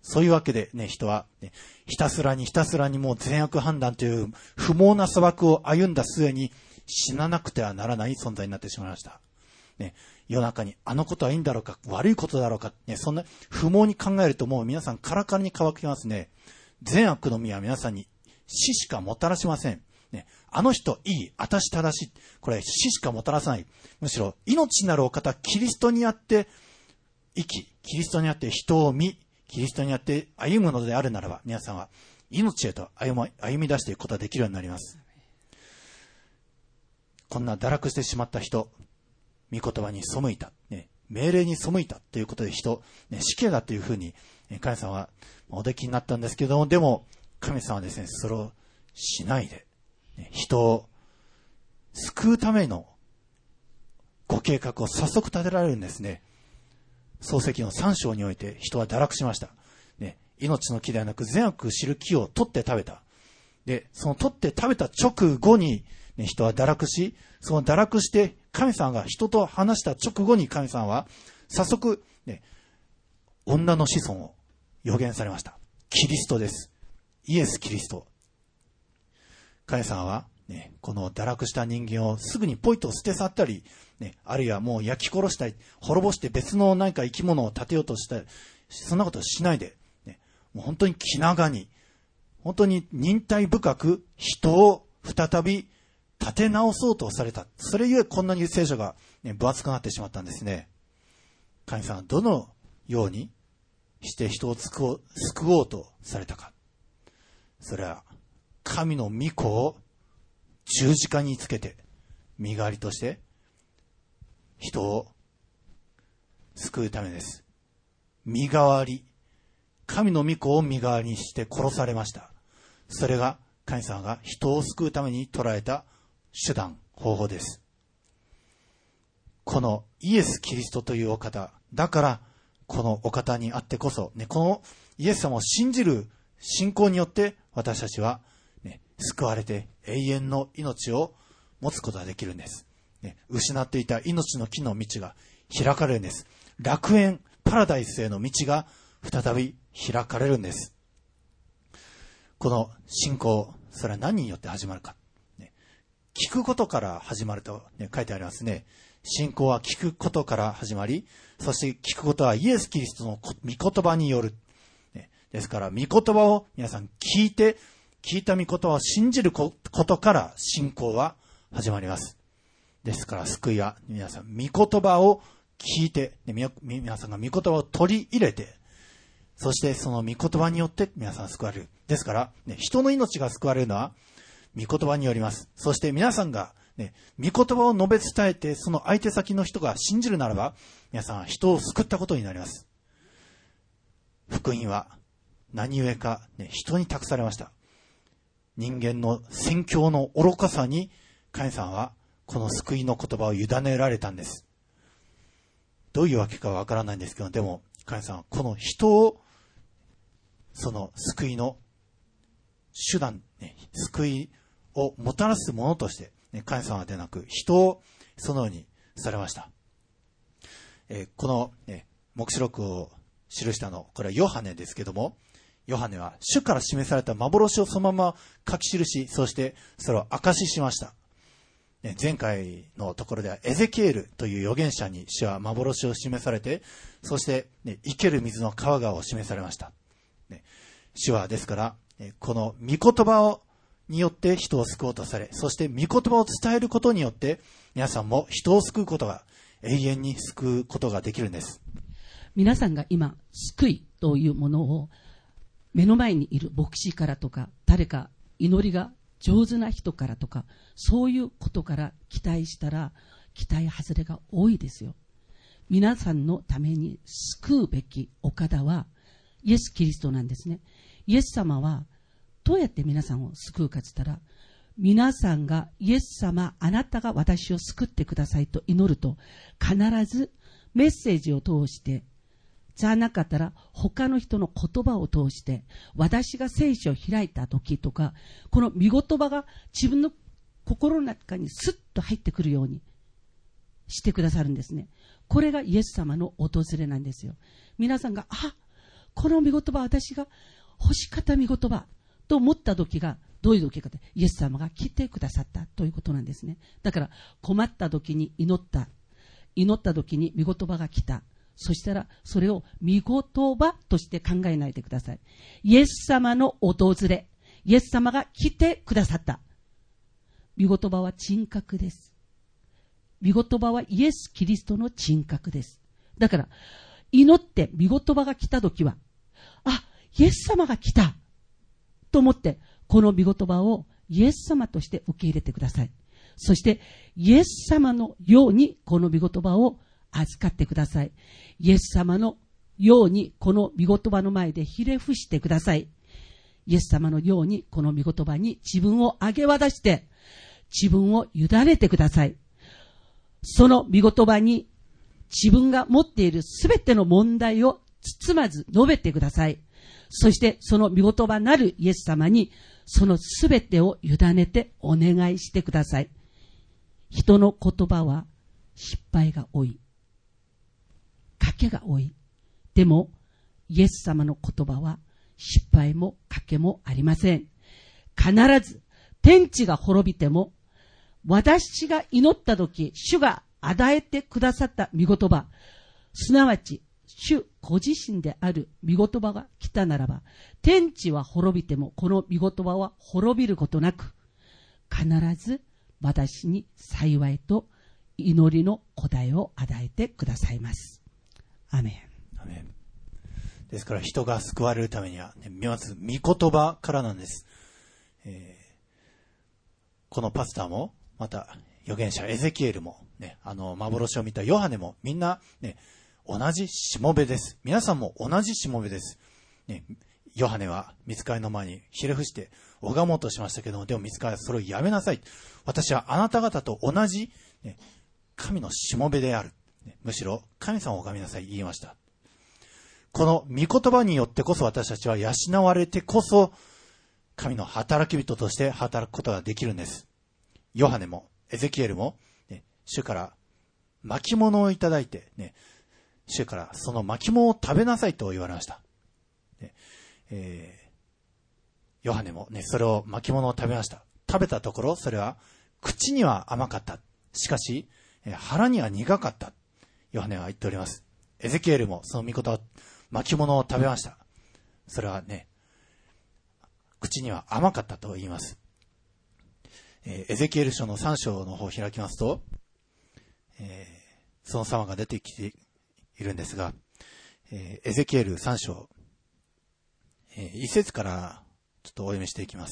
そういうわけでね、人は、ね、ひたすらにもう善悪判断という不毛な裁くを歩んだ末に死ななくてはならない存在になってしまいました。ね、世の中にあのことはいいんだろうか、悪いことだろうか、ね、そんな不毛に考えるともう皆さんカラカラに乾きますね。善悪の実は皆さんに死しかもたらしません。ね、あの人いい、私正しい。これ死しかもたらさない。むしろ命なるお方、キリストにあって生き、キリストにあって人を見、キリストにあって歩むのであるならば、皆さんは命へと歩み出していくことができるようになります。こんな堕落してしまった人、御言葉に背いた、ね、命令に背いたということで人、ね、死刑だというふうに神様はおできになったんですけども、でも神様はですね、それをしないで、ね、人を救うためのご計画を早速立てられるんですね。創世記の3章において人は堕落しました。ね、命の木ではなく善悪知る木を取って食べた。で、その取って食べた直後に、ね、人は堕落し、その堕落して神様が人と話した直後に神様は早速、ね、女の子孫を予言されました。キリストです。イエス・キリスト。神様は、ね、この堕落した人間をすぐにポイと捨て去ったり、ね、あるいはもう焼き殺したり、滅ぼして別の何か生き物を立てようとしたり、そんなことをしないで、ね、もう本当に気長に、本当に忍耐深く人を再び立て直そうとされた。それゆえこんなに聖書が、ね、分厚くなってしまったんですね。神様はどのようにして人を救おうとされたか。それは神の御子を十字架につけて身代わりとして人を救うためです。身代わり、神の御子を身代わりにして殺されました。それが神様が人を救うために捉えた手段、方法です。このイエス・キリストというお方、だからこのお方にあってこそ、ね、このイエス様を信じる信仰によって私たちは、ね、救われて永遠の命を持つことができるんです。ね、失っていた命の木の道が開かれるんです。楽園、パラダイスへの道が再び開かれるんです。この信仰、それは何によって始まるか。ね、聞くことから始まると、ね、書いてありますね。信仰は聞くことから始まり、そして聞くことはイエス・キリストの御言葉による。ね、ですから、御言葉を皆さん聞いた御言葉を信じることから信仰は始まります。ですから、救いは皆さん、御言葉を聞いて、ね、皆さんが御言葉を取り入れて、そしてその御言葉によって皆さん救われる。ですから、ね、人の命が救われるのは御言葉によります。そして皆さんが、ね、御言葉を述べ伝えて、その相手先の人が信じるならば、皆さんは人を救ったことになります。福音は何故か、ね、人に託されました。人間の宣教の愚かさに神様はこの救いの言葉を委ねられたんです。どういうわけかわからないんですけど、でも神様はこの人をその救いの手段、ね、救いをもたらすものとして、ね、神様でなく人をそのようにされました。この、黙示録を記したの、これはヨハネですけども、ヨハネは主から示された幻をそのまま書き記し、そしてそれを証ししました。前回のところではエゼキエルという預言者に主は幻を示されて、そして、生ける水の川がを示されました。主はですから、この御言葉によって人を救おうとされ、そして御言葉を伝えることによって皆さんも人を救うことが、永遠に救うことができるんです。 皆さんが今救いというものを目の前にいる牧師からとか、誰か祈りが上手な人からとか、そういうことから期待したら期待外れが多いですよ。皆さんのために救うべきお方はイエス・キリストなんですね。イエス様はどうやって皆さんを救うかと言ったら、皆さんがイエス様、あなたが私を救ってくださいと祈ると、必ずメッセージを通して、じゃなかったら他の人の言葉を通して、私が聖書を開いた時とか、この御言葉が自分の心の中にスッと入ってくるようにしてくださるんですね。これがイエス様の訪れなんですよ。皆さんが、 この御言葉、私が欲しかった御言葉と思った時が、どういう時かって、イエス様が来てくださったということなんですね。だから困った時に祈った時に御言葉が来た。そしたらそれを御言葉として考えないでください。イエス様の訪れ、イエス様が来てくださった。御言葉は人格です。御言葉はイエス・キリストの人格です。だから祈って御言葉が来た時は、あ、イエス様が来たと思って、この御言葉をイエス様として受け入れてください。そしてイエス様のようにこの御言葉を預かってください。イエス様のようにこの御言葉の前でひれ伏してください。イエス様のようにこの御言葉に自分を明け渡して自分を委ねてください。その御言葉に自分が持っているすべての問題を包まず述べてください。そしてその御言葉なるイエス様にそのすべてを委ねてお願いしてください。人の言葉は失敗が多い。賭けが多い。でもイエス様の言葉は失敗も賭けもありません。必ず天地が滅びても、私が祈ったとき主が与えてくださった御言葉、すなわち主ご自身である御言葉が来たならば、天地は滅びてもこの御言葉は滅びることなく、必ず私に幸いと祈りの答えを与えてくださいます。アメン。 アメン。ですから人が救われるためには、まず御言葉からなんです。このパスタも、また預言者エゼキエルも、ね、幻を見たヨハネも、みんな、ね、同じしもべです。皆さんも同じしもべです。ね、ヨハネは御使いの前にひれ伏して拝もうとしましたけども、でも御使いはそれをやめなさい。私はあなた方と同じ、ね、神のしもべである。むしろ神様を拝みなさい言いました。この御言葉によってこそ私たちは養われてこそ神の働き人として働くことができるんです。ヨハネもエゼキエルも、ね、主から巻物をいただいて、ね、主からその巻物を食べなさいと言われました。ヨハネも、ね、それを巻物を食べました。食べたところそれは口には甘かった。しかし腹には苦かった。ヨハネは言っております。エゼキエルもその御言葉巻物を食べました。それはね、口には甘かったと言います。エゼキエル書の3章の方を開きますと、その様が出てきているんですが、エゼキエル3章、1節からちょっとお読みしていきます。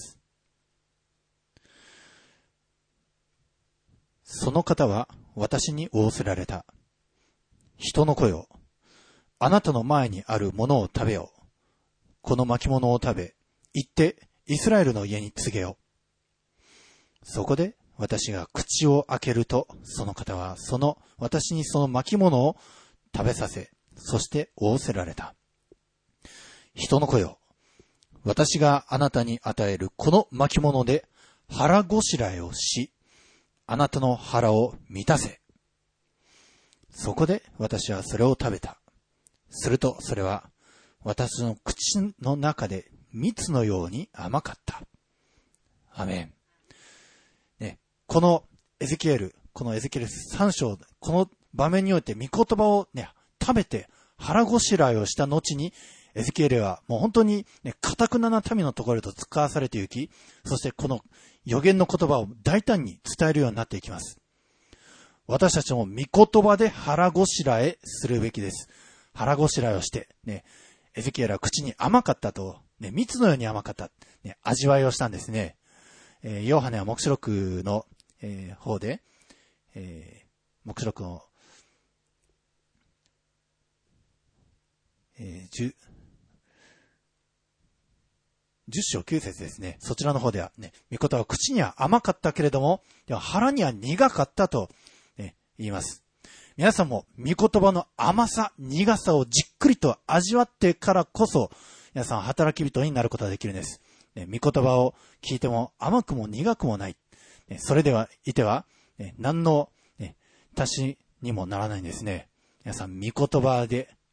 その方は私に仰せられた。人の声を、あなたの前にあるものを食べよう。この巻物を食べ、行ってイスラエルの家に告げよう。そこで私が口を開けると、その方は私にその巻物を食べさせ、そして仰せられた。人の声を、私があなたに与えるこの巻物で腹ごしらえをし、あなたの腹を満たせ。そこで私はそれを食べた。するとそれは私の口の中で蜜のように甘かった。アメン。ね、このエゼキエル3章、この場面において御言葉をね、食べて腹ごしらえをした後に、エゼキエルはもう本当にね、堅くなな民のところへと使わされていき、そしてこの預言の言葉を大胆に伝えるようになっていきます。私たちも御言葉で腹ごしらえするべきです。腹ごしらえをして、ね、エゼキエルは口に甘かったと、ね、蜜のように甘かった、ね、味わいをしたんですね。ヨハネは黙示録の、方で、黙示録の、10章9節ですね。そちらの方ではね、御言葉は口には甘かったけれども、でも腹には苦かったと、ね、言います。皆さんも御言葉の甘さ、苦さをじっくりと味わってからこそ、皆さん働き人になることができるんです。ね、御言葉を聞いても甘くも苦くもない。ね、それではいては、ね、何の、ね、足しにもならないんですね。皆さん、御言葉で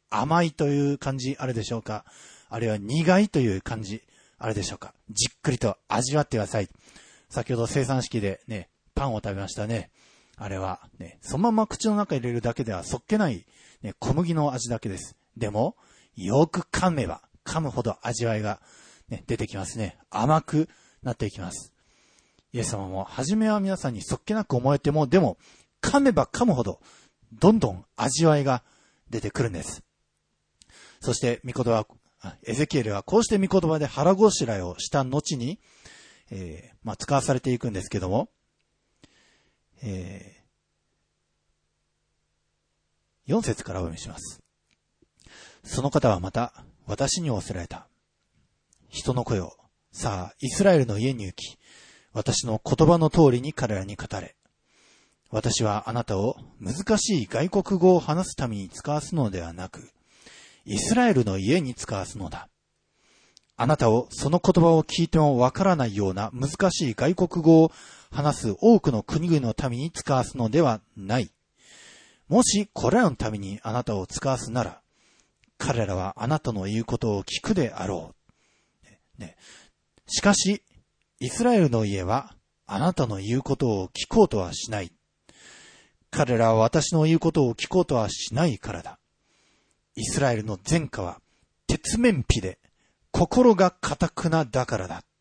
甘いという感じあるでしょうか。あるいは苦いという感じあるでしょうか。じっくりと味わってください。先ほど生産式でね、パンを食べましたね。あれはね、そのまま口の中に入れるだけではそっけない、ね、小麦の味だけです。でも、よく噛めば噛むほど味わいが、ね、出てきますね。甘くなっていきます。イエス様も初めは皆さんにそっけなく思えても、でも噛めば噛むほどどんどん味わいが出てくるんです。そして御言葉、エゼキエルはこうして御言葉で腹ごしらえをした後に、使わされていくんですけども、4節からお読みします。その方はまた私に仰せられた。人の声を、さあイスラエルの家に行き、私の言葉の通りに彼らに語れ。私はあなたを難しい外国語を話すために使わすのではなく、イスラエルの家に使わすのだ。あなたをその言葉を聞いてもわからないような難しい外国語を話す多くの国々のために使わすのではない。もしこれらのためにあなたを使わすなら、彼らはあなたの言うことを聞くであろう。しかし、イスラエルの家はあなたの言うことを聞こうとはしない。彼らは私の言うことを聞こうとはしないからだ。イスラエルの前科は鉄面皮で心が堅くなだからだ。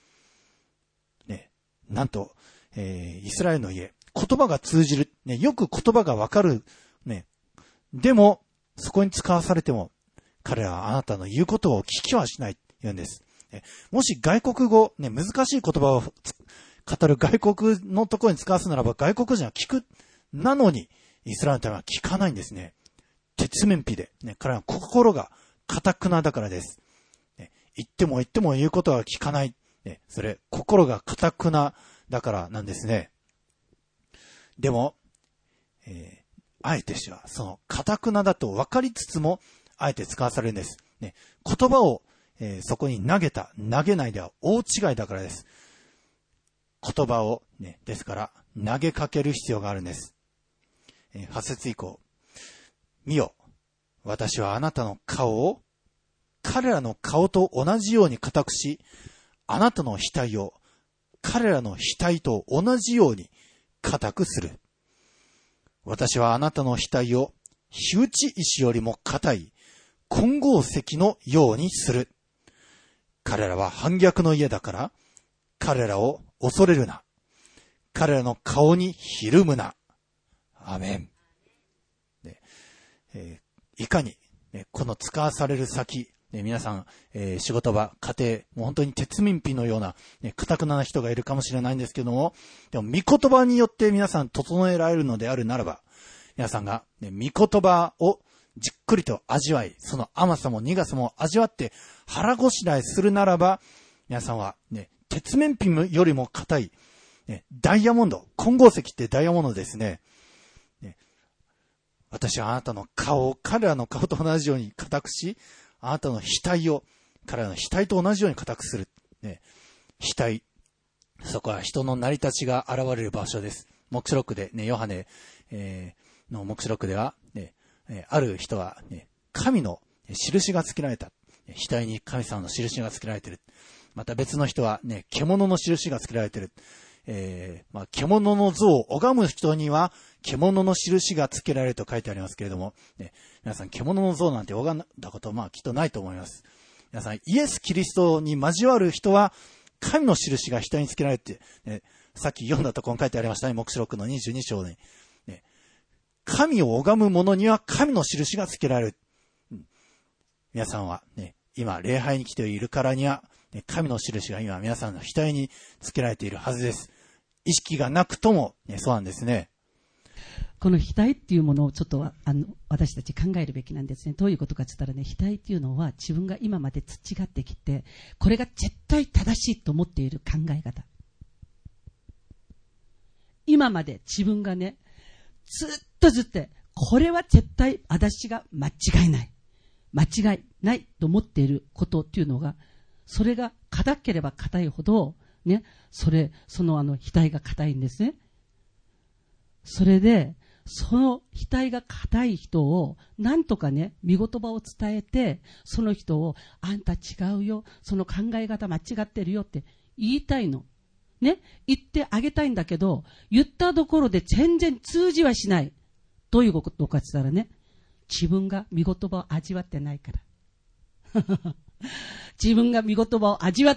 なんと、イスラエルの家、言葉が通じる、よく言葉がわかる、でも、そこに使わされても、彼らはあなたの言うことを聞きはしないと言うんです。もし外国語、難しい言葉を語る外国のところに使わすならば、外国人は聞く。なのに、イスラエルのためは聞かないんですね。鉄面皮で、彼らは心が堅くなだからです。言っても言うことは聞かない。それ、心が堅くなだからなんですね。でも、あえてしは、その堅くなだと分かりつつも、あえて使わされるんです。言葉を、そこに投げないでは大違いだからです。言葉を、ですから、投げかける必要があるんです。8節以降。見よ、私はあなたの顔を、彼らの顔と同じように固くし、あなたの額を、彼らの額と同じように固くする。私はあなたの額を、火打ち石よりも固い、金剛石のようにする。彼らは反逆の家だから、彼らを恐れるな。彼らの顔にひるむな。アメン。いかに、この使わされる先、皆さん、仕事場、家庭、もう本当に鉄面皮のような、堅くなな人がいるかもしれないんですけども、でも、御言葉によって皆さん整えられるのであるならば、皆さんが、御言葉をじっくりと味わい、その甘さも苦さも味わって腹ごしらえするならば、皆さんは、鉄面皮よりも硬い、ダイヤモンド、金剛石ってダイヤモンドですね。私はあなたの顔を彼らの顔と同じように固くし、あなたの額を彼らの額と同じように固くする。額。そこは人の成り立ちが現れる場所です。黙示録でヨハネ、の黙示録では、ある人は、神の印がつけられた。額に神様の印がつけられている。また別の人は、獣の印がつけられている。獣の像を拝む人には獣の印がつけられると書いてありますけれども、皆さん獣の像なんて拝んだこときっとないと思います。皆さんイエス・キリストに交わる人は神の印が額につけられて、さっき読んだところに書いてありましたね。黙示録の22章に、神を拝む者には神の印がつけられる。皆さんは、今礼拝に来ているからには神の印が今皆さんの額につけられているはずです。意識がなくとも、そうなんですね。 この額っていうものをちょっと私たち考えるべきなんですね。どういうことかって言ったらね、額っていうのは自分が今まで培ってきて、これが絶対正しいと思っている考え方。今まで自分がね、ずっとこれは絶対私が間違いないと思っていることっていうのが、それが硬ければ硬いほどその額が硬いんですね。それでその額が硬い人を、なんとかね、御言葉を伝えて、その人を、あんた違うよ、その考え方間違ってるよって言いたいの。ね、言ってあげたいんだけど、言ったところで全然通じはしない。どういうことかって言ったらね、自分が御言葉を味わってないから。自分が御言葉を味わって、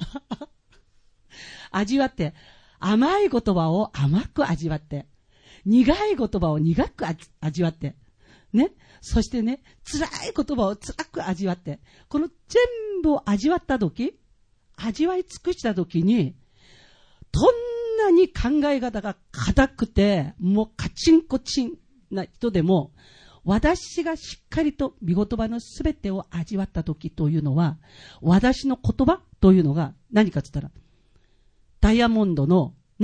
甘い言葉を甘く味わって、苦い言葉を苦く味わって、ね、そしてね、辛い言葉を辛く味わって、この全部を味わったとき、味わい尽くしたときに、どんなに考え方が硬くて、もうカチンコチンな人でも、私がしっかりと御言葉のすべてを味わったときというのは、私の言葉というのが何かって言ったら、ダイヤモンドの、イ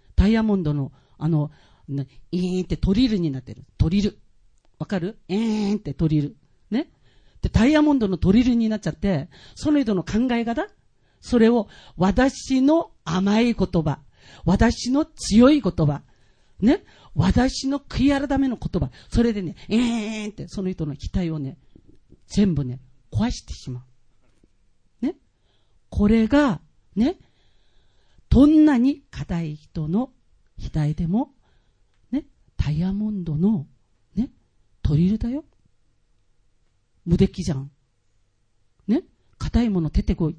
ーンってトリルになってる。トリル。わかる？ってトリル。ね。で、ダイヤモンドのトリルになっちゃって、その人の考え方、それを私の甘い言葉、私の強い言葉、ね。私の悔い改めの言葉、それでね、ってその人の額をね、全部ね、壊してしまう。ね。これが、ね、どんなに硬い人の額でも、ね、ダイヤモンドの、ね、トリルだよ。無敵じゃん。ね、硬いもの出てこい。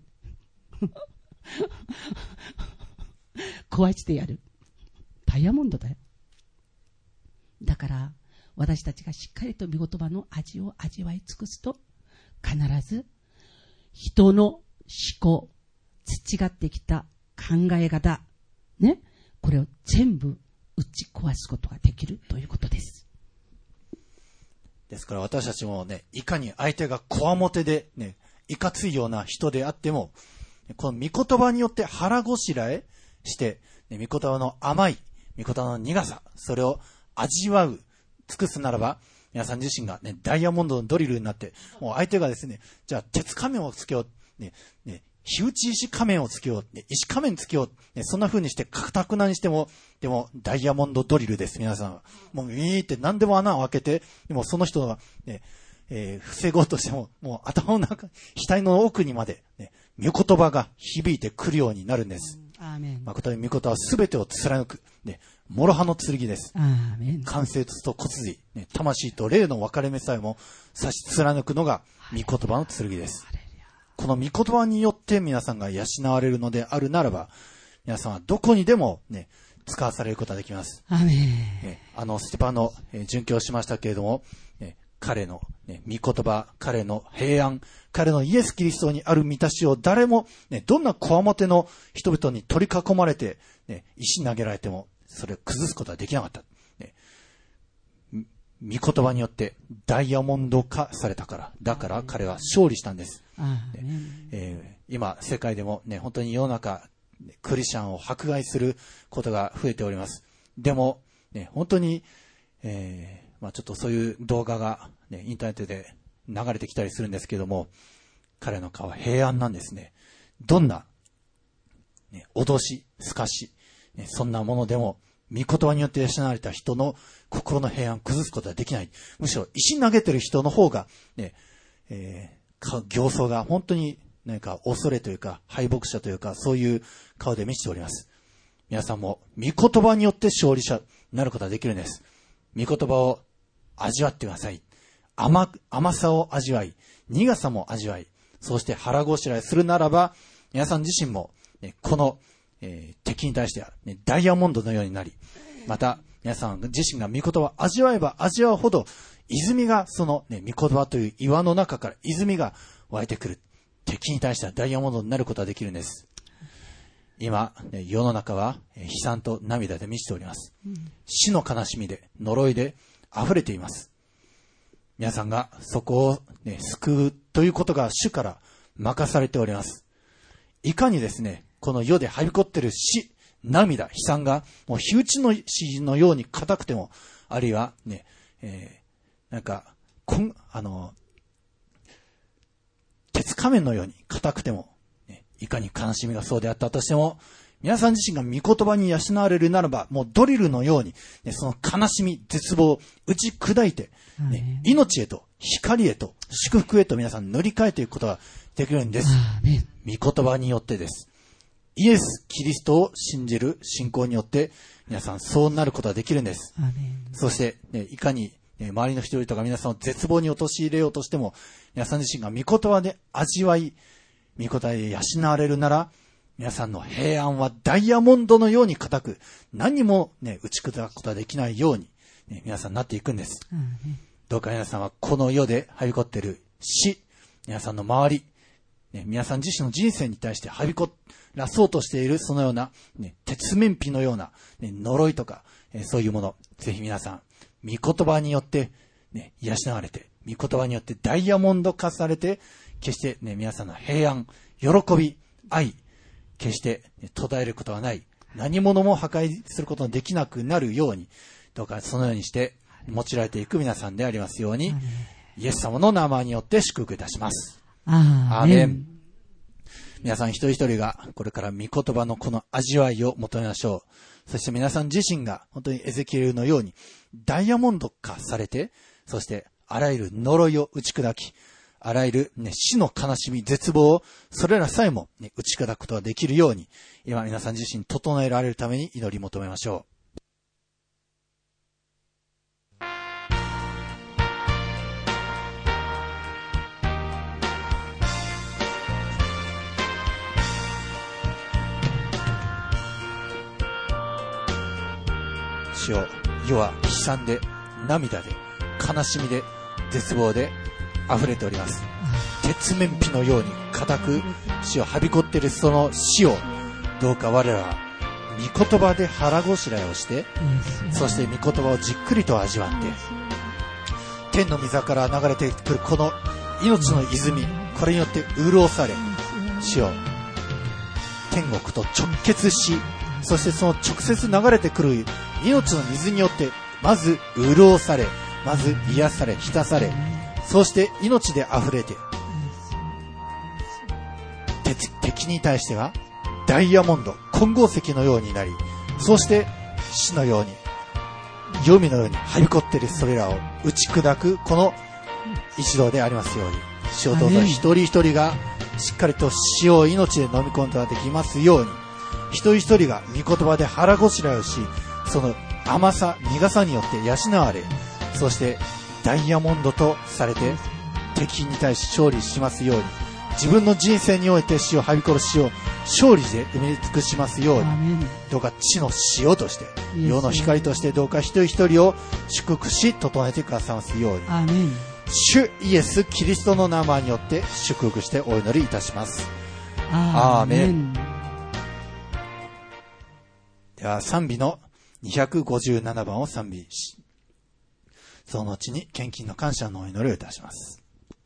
壊してやる。ダイヤモンドだよ。だから、私たちがしっかりと御言葉の味を味わい尽くすと、必ず、人の思考、培ってきた考え方、ね、これを全部打ち壊すことができるということです。 ですから私たちもね、いかに相手がこわもてでね、いかついような人であっても、この御言葉によって腹ごしらえして、ね、御言葉の甘い、御言葉の苦さ、それを味わう、尽くすならば、皆さん自身がね、ダイヤモンドのドリルになって、もう相手がですね、じゃあ鉄仮面をつけよう、火打ち石仮面をつけよう、石仮面つけよう、そんな風にして固くなにしても、でもダイヤモンドドリルです、皆さんは。もうって何でも穴を開けて、でもその人がね、防ごうとしても、もう頭の中、額の奥にまで、ね、御言葉が響いてくるようになるんです。 アーメン。 誠に御言葉はすべてを貫く、ね、諸刃の剣です。 アーメン。 関節と骨髄、ね、魂と霊の分かれ目さえも差し貫くのが御言葉の剣です。この御言葉によって皆さんが養われるのであるならば、皆さんはどこにでもね、使わされることができます。 アーメン。 ステパノ、殉教しましたけれども、彼の、ね、御言葉、彼の平安、彼のイエス・キリストにある満たしを誰も、ね、どんなこわもての人々に取り囲まれて、ね、石投げられても、それを崩すことはできなかった。ね、御言葉によってダイヤモンド化されたから、だから彼は勝利したんです。今、世界でもね、本当に世の中、クリスチャンを迫害することが増えております。でも、ね、本当に、ちょっとそういう動画が、ね、インターネットで流れてきたりするんですけども、彼の顔は平安なんですね。どんな、ね、脅し、すかし、ね、そんなものでも、御言葉によって養われた人の心の平安を崩すことはできない。むしろ石投げてる人の方が、ね、形相が本当に何か恐れというか敗北者というかそういう顔で満ちております。皆さんも御言葉によって勝利者になることができるんです。御言葉を味わってください。甘さを味わい、苦さも味わい、そして腹ごしらえするならば、皆さん自身も、ね、この、敵に対して、ね、ダイヤモンドのようになり、また皆さん自身が御言葉を味わえば味わうほど、泉がその、ね、御言葉という岩の中から泉が湧いてくる。敵に対してはダイヤモンドになることができるんです。今、ね、世の中は悲惨と涙で満ちております。死の悲しみで、呪いで溢れています。皆さんがそこを、ね、救うということが主から任されております。いかにですね、この世ではびこっている死、涙、悲惨がもう火打ちの石のように硬くても、あるいはね、鉄仮面のように硬くても、ね、いかに悲しみがそうであったとしても、 皆さん自身が御言葉に養われるならば、もうドリルのように、ね、その悲しみ、絶望を打ち砕いて、ね、命へと、光へと、祝福へと皆さん塗り替えていくことができるんです。御言葉によってです。イエス・キリストを信じる信仰によって、皆さんそうなることができるんです。そして、ね、いかに、ね、周りの人々とか皆さんを絶望に陥れようとしても、皆さん自身が御言葉で味わい、御言葉で養われるなら、皆さんの平安はダイヤモンドのように固く、何もね、打ち砕くことができないように、ね、皆さんなっていくんです。どうか皆さんはこの世ではびこっている死、皆さんの周り、ね、皆さん自身の人生に対してはびこらそうとしているそのような、ね、鉄面皮のような、ね、呪いとか、そういうもの、ぜひ皆さん、御言葉によって、ね、養われて、御言葉によってダイヤモンド化されて、決して、ね、皆さんの平安、喜び、愛、決して、ね、途絶えることはない、何者も破壊することのできなくなるように、どうかそのようにして用いられていく皆さんでありますように、イエス様の名前によって祝福いたします。アーメン。皆さん一人一人がこれから御言葉のこの味わいを求めましょう。そして皆さん自身が本当にエゼキエルのようにダイヤモンド化されて、そしてあらゆる呪いを打ち砕き、あらゆる、ね、死の悲しみ、絶望を、それらさえも、ね、打ち砕くことができるように、今皆さん自身整えられるために祈り求めましょう。主よ、世は悲惨で、涙で、悲しみで、絶望で溢れております。鉄面皮のように固く死をはびこっているその死を、どうか我らは御言葉で腹ごしらえをして、そして御言葉をじっくりと味わって、天の御座から流れてくるこの命の泉、これによって潤され、主よ、天国と直結し、そしてその直接流れてくる命の水によってまず潤され、まず癒され、浸され、そして命で溢れて、敵に対してはダイヤモンド、金剛石のようになり、そして死のように、黄泉のようにはびこっているそれらを打ち砕くこの一同でありますように、主をどうぞ一人一人がしっかりと死を命で飲み込むことができますように、一人一人が御言葉で腹ごしらえをし、その甘さ、苦さによって養われ、そしてダイヤモンドとされて敵に対し勝利しますように、自分の人生において死をはびこる死を勝利で埋め尽くしますように、どうか地の塩として世の光としてどうか一人一人を祝福し整えてくださいますように、主イエスキリストの名前によって祝福してお祈りいたします。アーメン。では賛美の257番を賛美し、その後に献金の感謝のお祈りをいたします。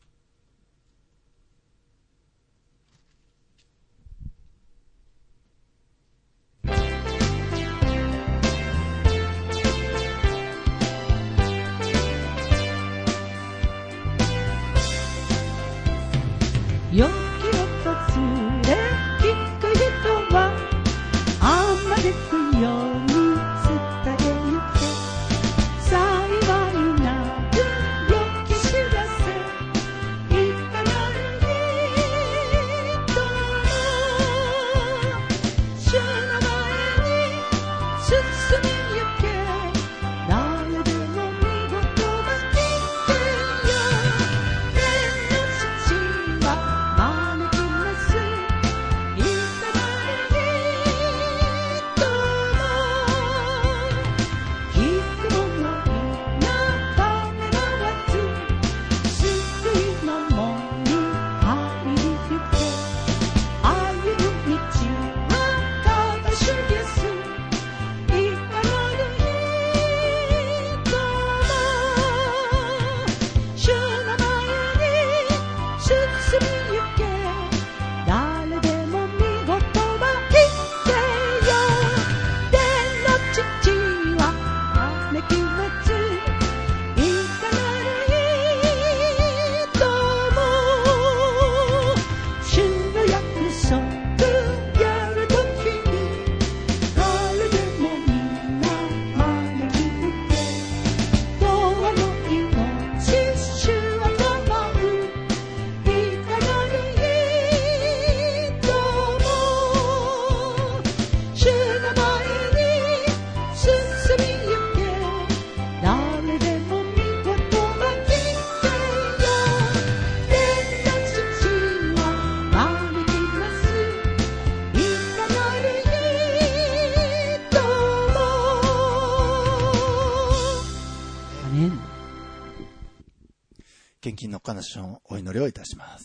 良きを訪れ聞く人はあまれくように伝えゆけ、幸いなる良き知らせ、いかなる人も主の前に進みゆけ、誰でも見事が聞くよ、天の父は招きます。 話のお祈りをいたします。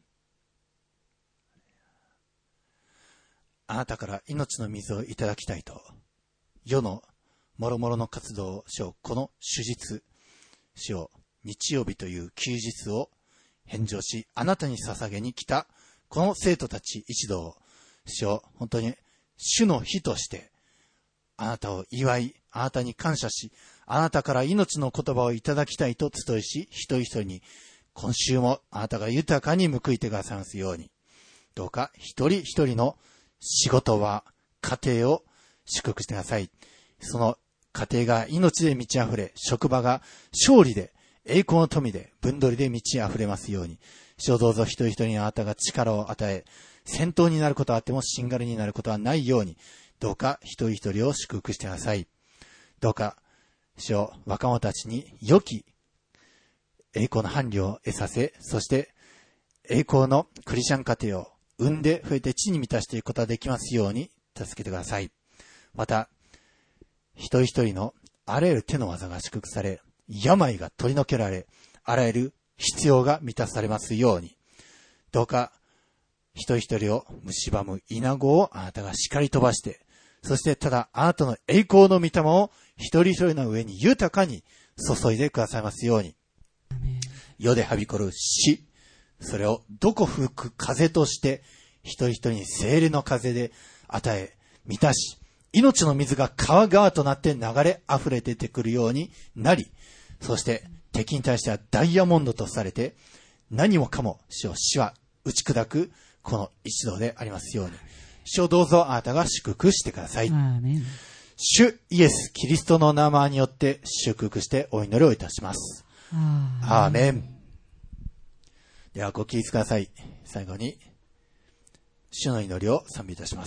あなたから命の水をいただきたいと、世の諸々の活動を主よ、この主日、主よ、日曜日という休日を返上し、あなたに捧げに来たこの生徒たち一同を、主よ、本当に主の日としてあなたを祝い、あなたに感謝し、あなたから命の言葉をいただきたいと伝えし、一人一人に今週もあなたが豊かに報いてくださいますように、どうか一人一人の仕事は家庭を祝福してください。その家庭が命で満ち溢れ、職場が勝利で、栄光の富で、分取りで満ち溢れますように、主をどうぞ一人一人にあなたが力を与え、戦闘になることはあってもしんがりになることはないように、どうか一人一人を祝福してください。どうか、主を若者たちに良き栄光の伴侶を得させ、そして栄光のクリスチャン家庭を生んで増えて地に満たしていくことができますように助けてください。また、一人一人のあらゆる手の技が祝福され、病が取り除けられ、あらゆる必要が満たされますように、どうか一人一人を蝕む稲子をあなたが叱り飛ばして、そしてただあなたの栄光の御霊を一人一人の上に豊かに注いでくださいますように、世ではびこる死、それをどこ吹く風として一人一人に聖霊の風で与え満たし、命の水が川々となって流れ溢れ出てくるようになり、そして敵に対してはダイヤモンドとされて、何もかも死は打ち砕くこの一同でありますように、主をどうぞあなたが祝福してください。主イエスキリストの名前によって祝福してお祈りをいたします。アーメン。ではご起立ください。最後に主の祈りを賛美いたします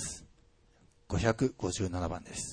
。557番です。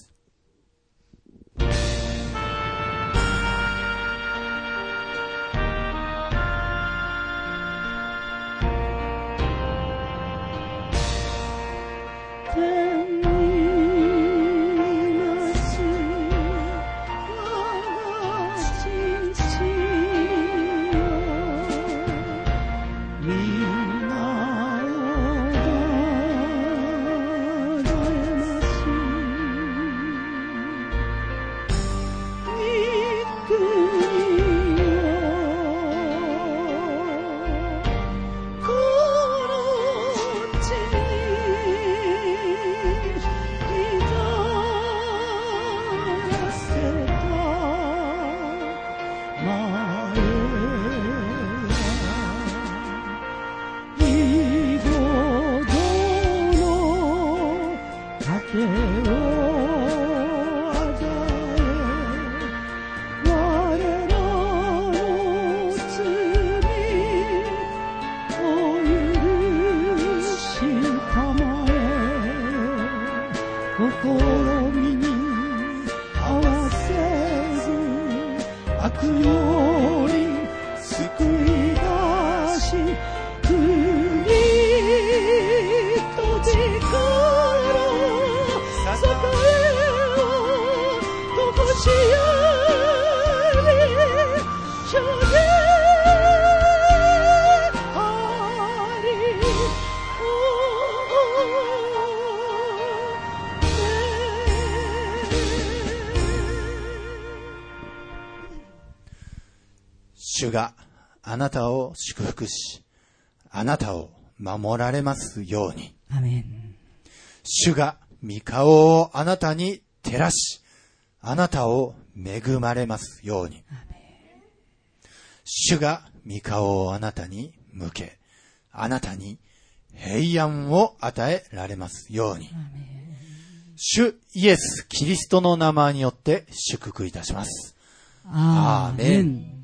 主があなたを祝福し、あなたを守られますように。 アメン。 主が御顔をあなたに照らし、あなたを恵まれますように。主が御顔をあなたに向け、あなたに平安を与えられますように。主イエス・キリストの名前によって祝福いたします。 アーメン。